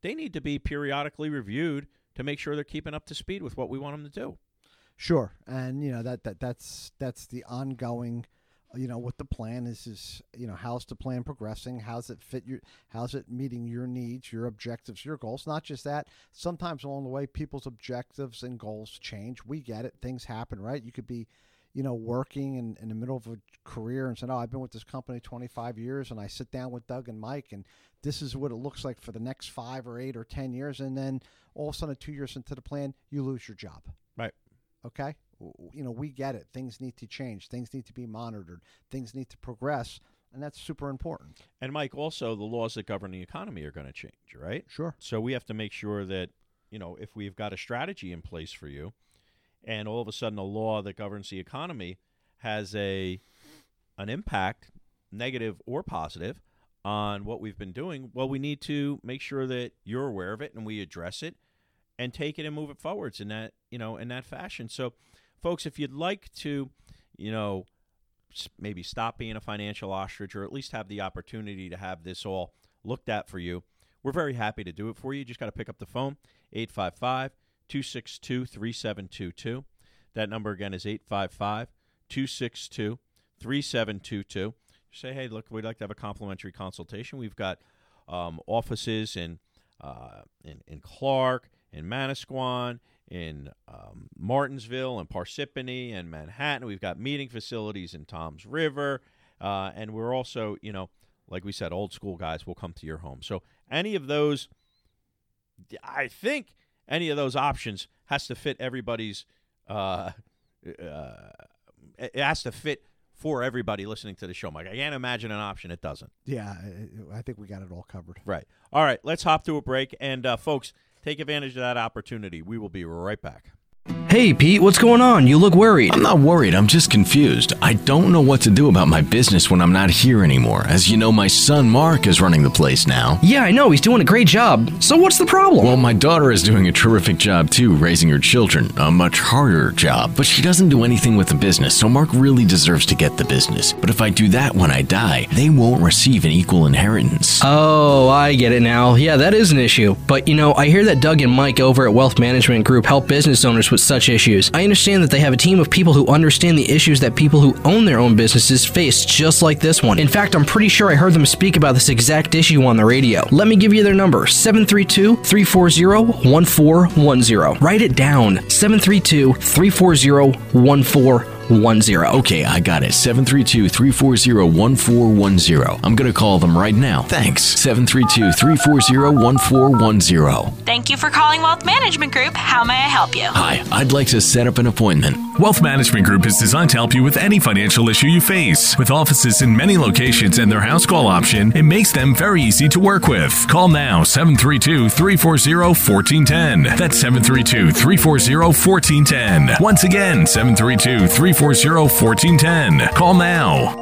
they need to be periodically reviewed to make sure they're keeping up to speed with what we want them to do. Sure, and you know that that that's that's the ongoing. You know what the plan is is you know how's the plan progressing? How's it fit your? How's it meeting your needs, your objectives, your goals? Not just that. Sometimes along the way, people's objectives and goals change. We get it. Things happen, right? You could be, you know, working in, in the middle of a career and say, "Oh, I've been with this company twenty-five years," and I sit down with Doug and Mike, and this is what it looks like for the next five or eight or ten years, and then all of a sudden, two years into the plan, you lose your job. Right. Okay. You know, we get it. Things need to change. Things need to be monitored. Things need to progress, and that's super important. And, Mike, also the laws that govern the economy are going to change, right? Sure. So we have to make sure that, you know, if we've got a strategy in place for you and all of a sudden a law that governs the economy has a an impact, negative or positive, on what we've been doing, well, we need to make sure that you're aware of it and we address it and take it and move it forwards in that, you know, in that fashion. So, folks, if you'd like to, you know, maybe stop being a financial ostrich or at least have the opportunity to have this all looked at for you, we're very happy to do it for you. You just got to pick up the phone, eight five five, two six two, three seven two two. That number again is eight five five, two six two, three seven two two. Say, hey, look, we'd like to have a complimentary consultation. We've got um, offices in, uh, in in Clark, in Manasquan, in um, Martinsville and Parsippany and Manhattan. We've got meeting facilities in Toms River. Uh, and we're also, you know, like we said, old school guys will come to your home. So any of those, I think any of those options has to fit everybody's, uh, uh, it has to fit for everybody listening to the show, Mike. I can't imagine an option it doesn't. Yeah, I think we got it all covered. Right. All right, let's hop to a break. And, uh, folks, take advantage of that opportunity. We will be right back. Hey, Pete, what's going on? You look worried. I'm not worried. I'm just confused. I don't know what to do about my business when I'm not here anymore. As you know, my son Mark is running the place now. Yeah, I know. He's doing a great job. So what's the problem? Well, my daughter is doing a terrific job, too, raising her children. A much harder job. But she doesn't do anything with the business, so Mark really deserves to get the business. But if I do that when I die, they won't receive an equal inheritance. Oh, I get it now. Yeah, that is an issue. But, you know, I hear that Doug and Mike over at Wealth Management Group help business owners with such issues. I understand that they have a team of people who understand the issues that people who own their own businesses face, just like this one. In fact, I'm pretty sure I heard them speak about this exact issue on the radio. Let me give you their number, seven three two, three four zero, one four one zero. Write it down, seven three two, three four zero, one four one zero. One zero. Okay, I got it. seven three two, three four zero, one four one zero. I'm going to call them right now. Thanks. seven three two, three four zero, one four one zero. Thank you for calling Wealth Management Group. How may I help you? Hi, I'd like to set up an appointment. Wealth Management Group is designed to help you with any financial issue you face. With offices in many locations and their house call option, it makes them very easy to work with. Call now, seven three two, three four zero, one four one zero. That's seven three two, three four zero, one four one zero. Once again, seven three two, three four zero, one four one zero. Call now.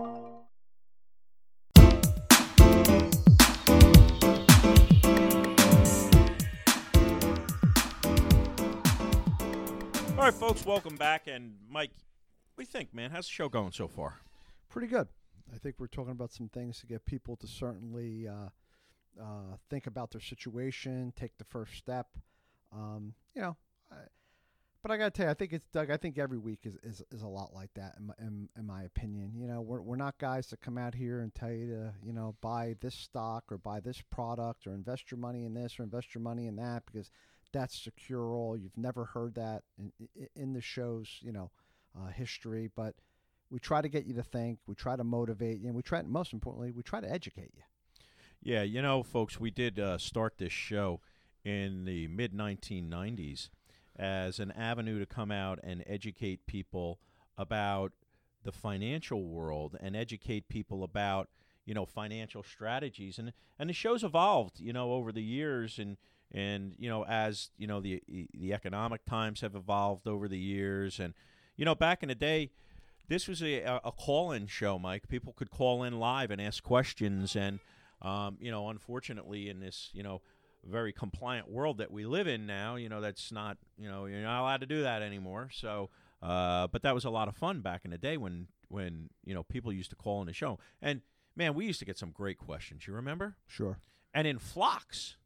All right, folks, welcome back. And, Mike, what do you think, man? How's the show going so far? Pretty good. I think we're talking about some things to get people to certainly uh, uh, think about their situation, take the first step. Um, you know, I, but I got to tell you, I think it's Doug. I think every week is, is, is a lot like that, in my, in, in my opinion. You know, we're we're not guys that come out here and tell you to, you know, buy this stock or buy this product or invest your money in this or invest your money in that because that's secure all. You've never heard that in, in the show's, you know, uh, history. But we try to get you to think. We try to motivate you. And we try, most importantly, we try to educate you. Yeah, you know, folks, we did uh, start this show in the mid nineteen nineties as an avenue to come out and educate people about the financial world and educate people about, you know, financial strategies. And and the show's evolved, you know, over the years and and you know, as, you know, the the economic times have evolved over the years. And, you know, back in the day, this was a, a call-in show, Mike. People could call in live and ask questions. And, um, you know, unfortunately in this, you know, very compliant world that we live in now, you know, that's not, you know, you're not allowed to do that anymore. So, uh, but that was a lot of fun back in the day when, when, you know, people used to call in the show. And, man, we used to get some great questions. You remember? Sure. And in flocks.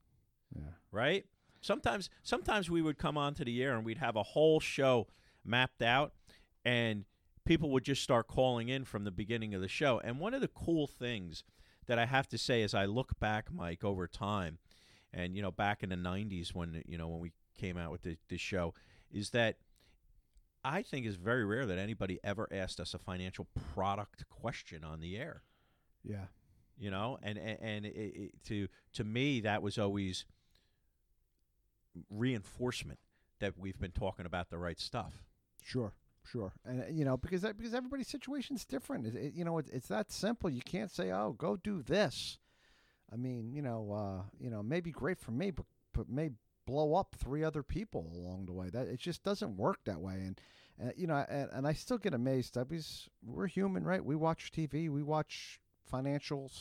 Yeah. Right? Sometimes sometimes we would come onto the air and we'd have a whole show mapped out, and people would just start calling in from the beginning of the show. And one of the cool things that I have to say as I look back, Mike, over time, and, you know, back in the nineties when, you know, when we came out with the, this show, is that I think it's very rare that anybody ever asked us a financial product question on the air. Yeah. You know, and and, and it, it, to to me, that was always reinforcement that we've been talking about the right stuff. Sure, sure, and uh, you know, because that, because everybody's situation's different. It, it, you know, it, it's that simple. You can't say, "Oh, go do this." I mean, you know, uh, you know, maybe great for me, but but may blow up three other people along the way. That it just doesn't work that way. And uh, you know, and, and I still get amazed because we're human, right? We watch T V, we watch financial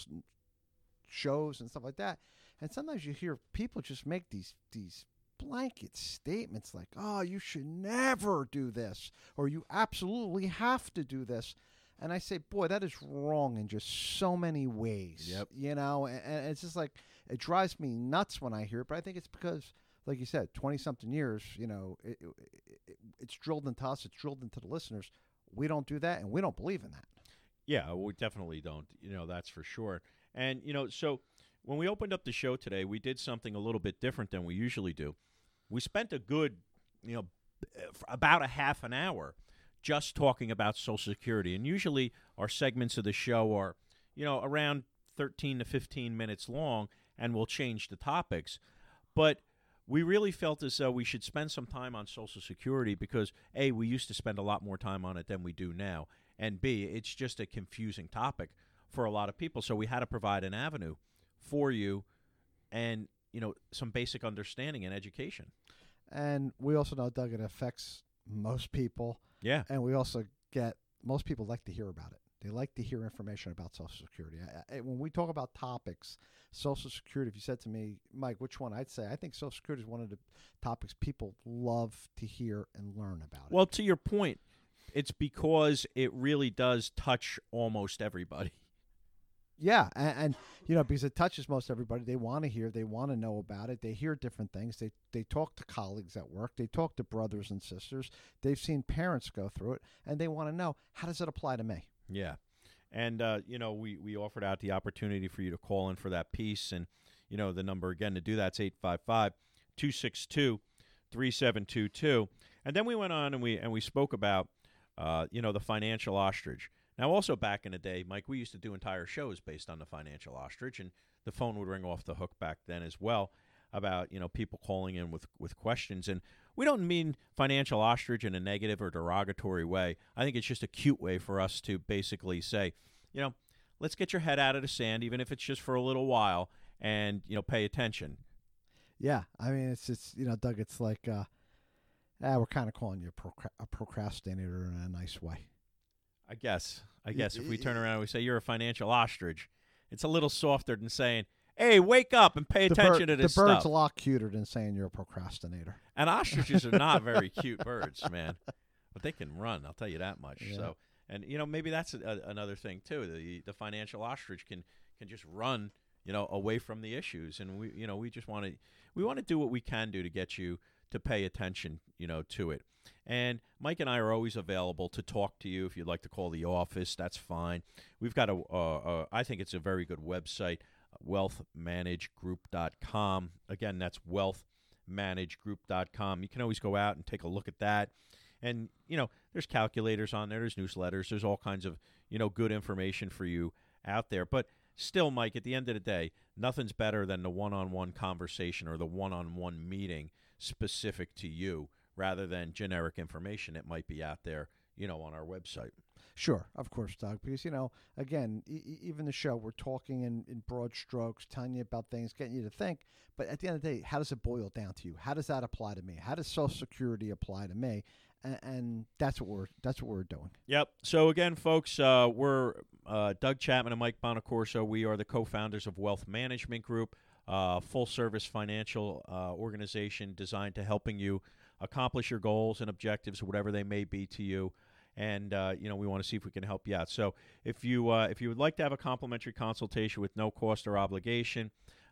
shows and stuff like that, and sometimes you hear people just make these these. blanket statements like, oh, you should never do this, or you absolutely have to do this. And I say, boy, that is wrong in just so many ways. Yep. You know, and, and it's just like, it drives me nuts when I hear it. But I think it's because, like you said, twenty-something years, you know, it, it, it, it's drilled into us, it's drilled into the listeners. We don't do that, and we don't believe in that. Yeah, we definitely don't. You know, that's for sure. And, you know, so when we opened up the show today, we did something a little bit different than we usually do. We spent a good, you know, about a half an hour just talking about Social Security. And usually our segments of the show are, you know, around thirteen to fifteen minutes long, and we'll change the topics. But we really felt as though we should spend some time on Social Security because, A, we used to spend a lot more time on it than we do now, and B, it's just a confusing topic for a lot of people. So we had to provide an avenue for you and, you know, some basic understanding and education. And we also know, Doug, it affects most people. Yeah. And we also get, most people like to hear about it. They like to hear information about Social Security. I, I, when we talk about topics, Social Security, if you said to me, Mike, which one? I'd say I think Social Security is one of the topics people love to hear and learn about. Well, to your point, it's because it really does touch almost everybody. Yeah, and, and you know, because it touches most everybody. They want to hear, they want to know about it. They hear different things. They they talk to colleagues at work. They talk to brothers and sisters. They've seen parents go through it, and they want to know, how does it apply to me? Yeah, and uh, you know, we we offered out the opportunity for you to call in for that piece, and you know, the number again to do that's eight five five, two six two, three seven two two. And then we went on and we and we spoke about uh, you know, the financial ostrich. Now, also back in the day, Mike, we used to do entire shows based on the financial ostrich, and the phone would ring off the hook back then as well about, you know, people calling in with, with questions. And we don't mean financial ostrich in a negative or derogatory way. I think it's just a cute way for us to basically say, you know, let's get your head out of the sand, even if it's just for a little while, and, you know, pay attention. Yeah, I mean, it's just, you know, Doug, it's like, uh, ah, we're kind of calling you a, procra- a procrastinator in a nice way. I guess. I guess if we turn around and we say you're a financial ostrich, it's a little softer than saying, hey, wake up and pay the attention bird, to this The bird's stuff. a lot cuter than saying you're a procrastinator. And ostriches are not very cute birds, man. But they can run, I'll tell you that much. Yeah. So, and, you know, maybe that's a, a, another thing, too. The the financial ostrich can, can just run, you know, away from the issues. And, we, you know, we just want to we want to do what we can do to get you to pay attention, you know, to it. And Mike and I are always available to talk to you. If you'd like to call the office, that's fine. We've got a, uh, uh, I think it's a very good website, wealth manage group dot com. Again, that's wealth manage group dot com. You can always go out and take a look at that. And, you know, there's calculators on there. There's newsletters. There's all kinds of, you know, good information for you out there. But still, Mike, at the end of the day, nothing's better than the one-on-one conversation or the one-on-one meeting specific to you, rather than generic information that might be out there, you know, on our website. Sure, of course, Doug, because, you know, again, e- even the show, we're talking in, in broad strokes, telling you about things, getting you to think, but at the end of the day, how does it boil down to you? How does that apply to me? How does Social Security apply to me? And, and that's what we're that's what we're doing. Yep. So again, folks, uh, we're uh, Doug Chapman and Mike Bonacorso. We are the co-founders of Wealth Management Group, uh, full-service financial uh, organization designed to helping you accomplish your goals and objectives, whatever they may be to you. And, uh, you know, we want to see if we can help you out. So if you uh, if you would like to have a complimentary consultation with no cost or obligation,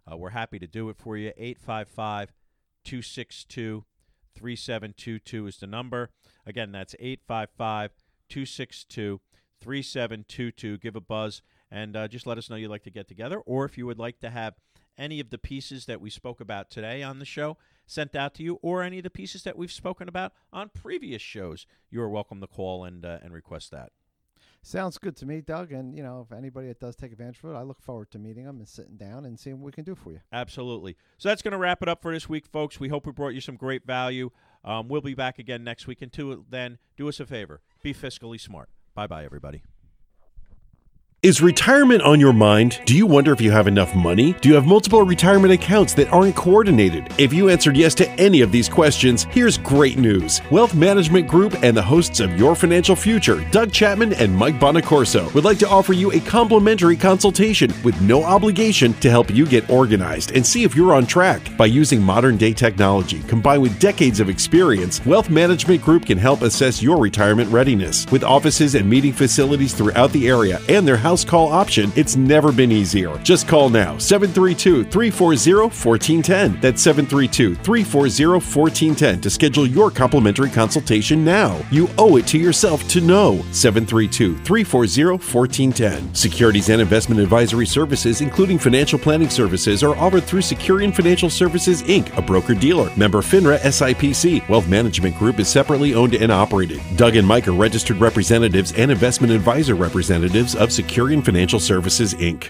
uh, we're happy to do it for you. eight five five, two six two, three seven two two is the number. Again, that's eight five five, two six two, three seven two two. Give a buzz and uh, just let us know you'd like to get together, or if you would like to have any of the pieces that we spoke about today on the show sent out to you, or any of the pieces that we've spoken about on previous shows, you are welcome to call and uh, and request that. Sounds good to me, Doug. And, you know, if anybody that does take advantage of it, I look forward to meeting them and sitting down and seeing what we can do for you. Absolutely. So that's going to wrap it up for this week, folks. We hope we brought you some great value. Um, we'll be back again next week. Until then, do us a favor. Be fiscally smart. Bye-bye, everybody. Is retirement on your mind? Do you wonder if you have enough money? Do you have multiple retirement accounts that aren't coordinated? If you answered yes to any of these questions, here's great news. Wealth Management Group and the hosts of Your Financial Future, Doug Chapman and Mike Bonacorso, would like to offer you a complimentary consultation with no obligation to help you get organized and see if you're on track. By using modern-day technology combined with decades of experience, Wealth Management Group can help assess your retirement readiness. With offices and meeting facilities throughout the area and their house call option, it's never been easier. Just call now, seven three two, three four zero, one four one zero. That's seven three two, three four zero, one four one zero to schedule your complimentary consultation now. You owe it to yourself to know. seven three two, three four zero, one four one zero. Securities and investment advisory services, including financial planning services, are offered through Securian Financial Services, Incorporated, a broker-dealer. Member FINRA S I P C. Wealth Management Group is separately owned and operated. Doug and Mike are registered representatives and investment advisor representatives of Securian Financial Services, Incorporated.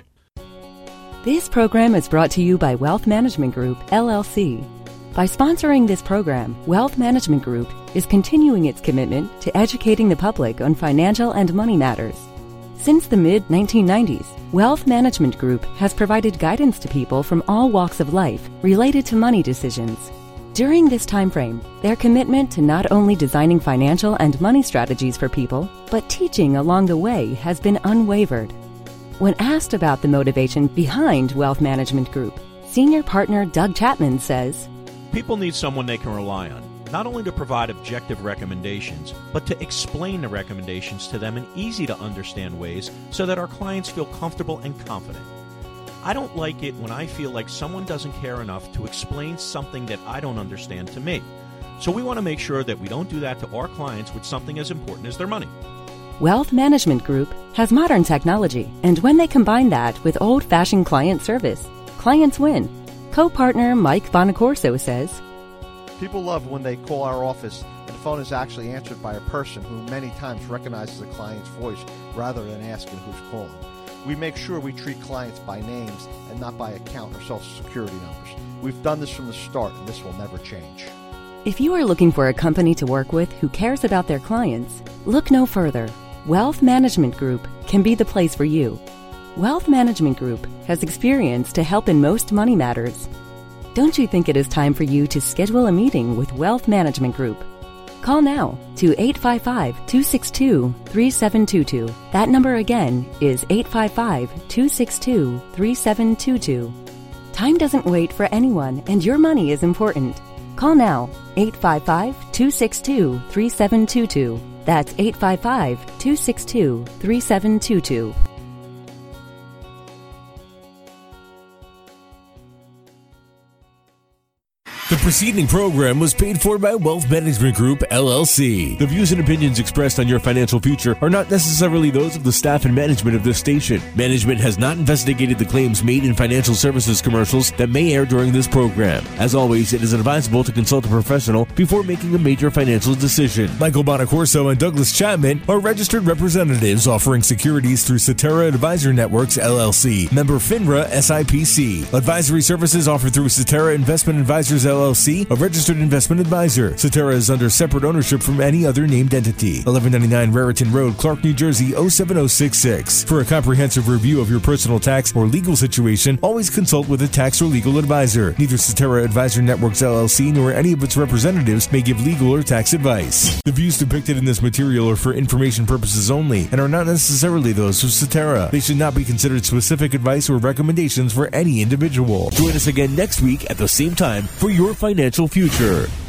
This program is brought to you by Wealth Management Group, L L C. By sponsoring this program, Wealth Management Group is continuing its commitment to educating the public on financial and money matters. Since the mid nineteen nineties, Wealth Management Group has provided guidance to people from all walks of life related to money decisions. During this time frame, their commitment to not only designing financial and money strategies for people, but teaching along the way has been unwavered. When asked about the motivation behind Wealth Management Group, senior partner Doug Chapman says, People need someone they can rely on, not only to provide objective recommendations, but to explain the recommendations to them in easy-to-understand ways so that our clients feel comfortable and confident. I don't like it when I feel like someone doesn't care enough to explain something that I don't understand to me. So we want to make sure that we don't do that to our clients with something as important as their money. Wealth Management Group has modern technology, and when they combine that with old-fashioned client service, clients win. Co-partner Mike Bonacorso says, People love when they call our office and the phone is actually answered by a person who many times recognizes the client's voice rather than asking who's calling. We make sure we treat clients by names and not by account or social security numbers. We've done this from the start, and this will never change. If you are looking for a company to work with who cares about their clients, look no further. Wealth Management Group can be the place for you. Wealth Management Group has experience to help in most money matters. Don't you think it is time for you to schedule a meeting with Wealth Management Group? Call now to eight five five, two six two, three seven two two. That number again is eight five five, two six two, three seven two two. Time doesn't wait for anyone, and your money is important. Call now, eight five five, two six two, three seven two two. That's eight five five, two six two, three seven two two. The preceding program was paid for by Wealth Management Group, L L C. The views and opinions expressed on Your Financial Future are not necessarily those of the staff and management of this station. Management has not investigated the claims made in financial services commercials that may air during this program. As always, it is advisable to consult a professional before making a major financial decision. Michael Bonacorso and Douglas Chapman are registered representatives offering securities through Cetera Advisor Networks, L L C. Member FINRA S I P C. Advisory services offered through Cetera Investment Advisors, L L C, a registered investment advisor. Cetera is under separate ownership from any other named entity. eleven ninety-nine Raritan Road, Clark, New Jersey, oh seven oh six six. For a comprehensive review of your personal tax or legal situation, always consult with a tax or legal advisor. Neither Cetera Advisor Networks, L L C, nor any of its representatives may give legal or tax advice. The views depicted in this material are for information purposes only and are not necessarily those of Cetera. They should not be considered specific advice or recommendations for any individual. Join us again next week at the same time for Your Financial Future.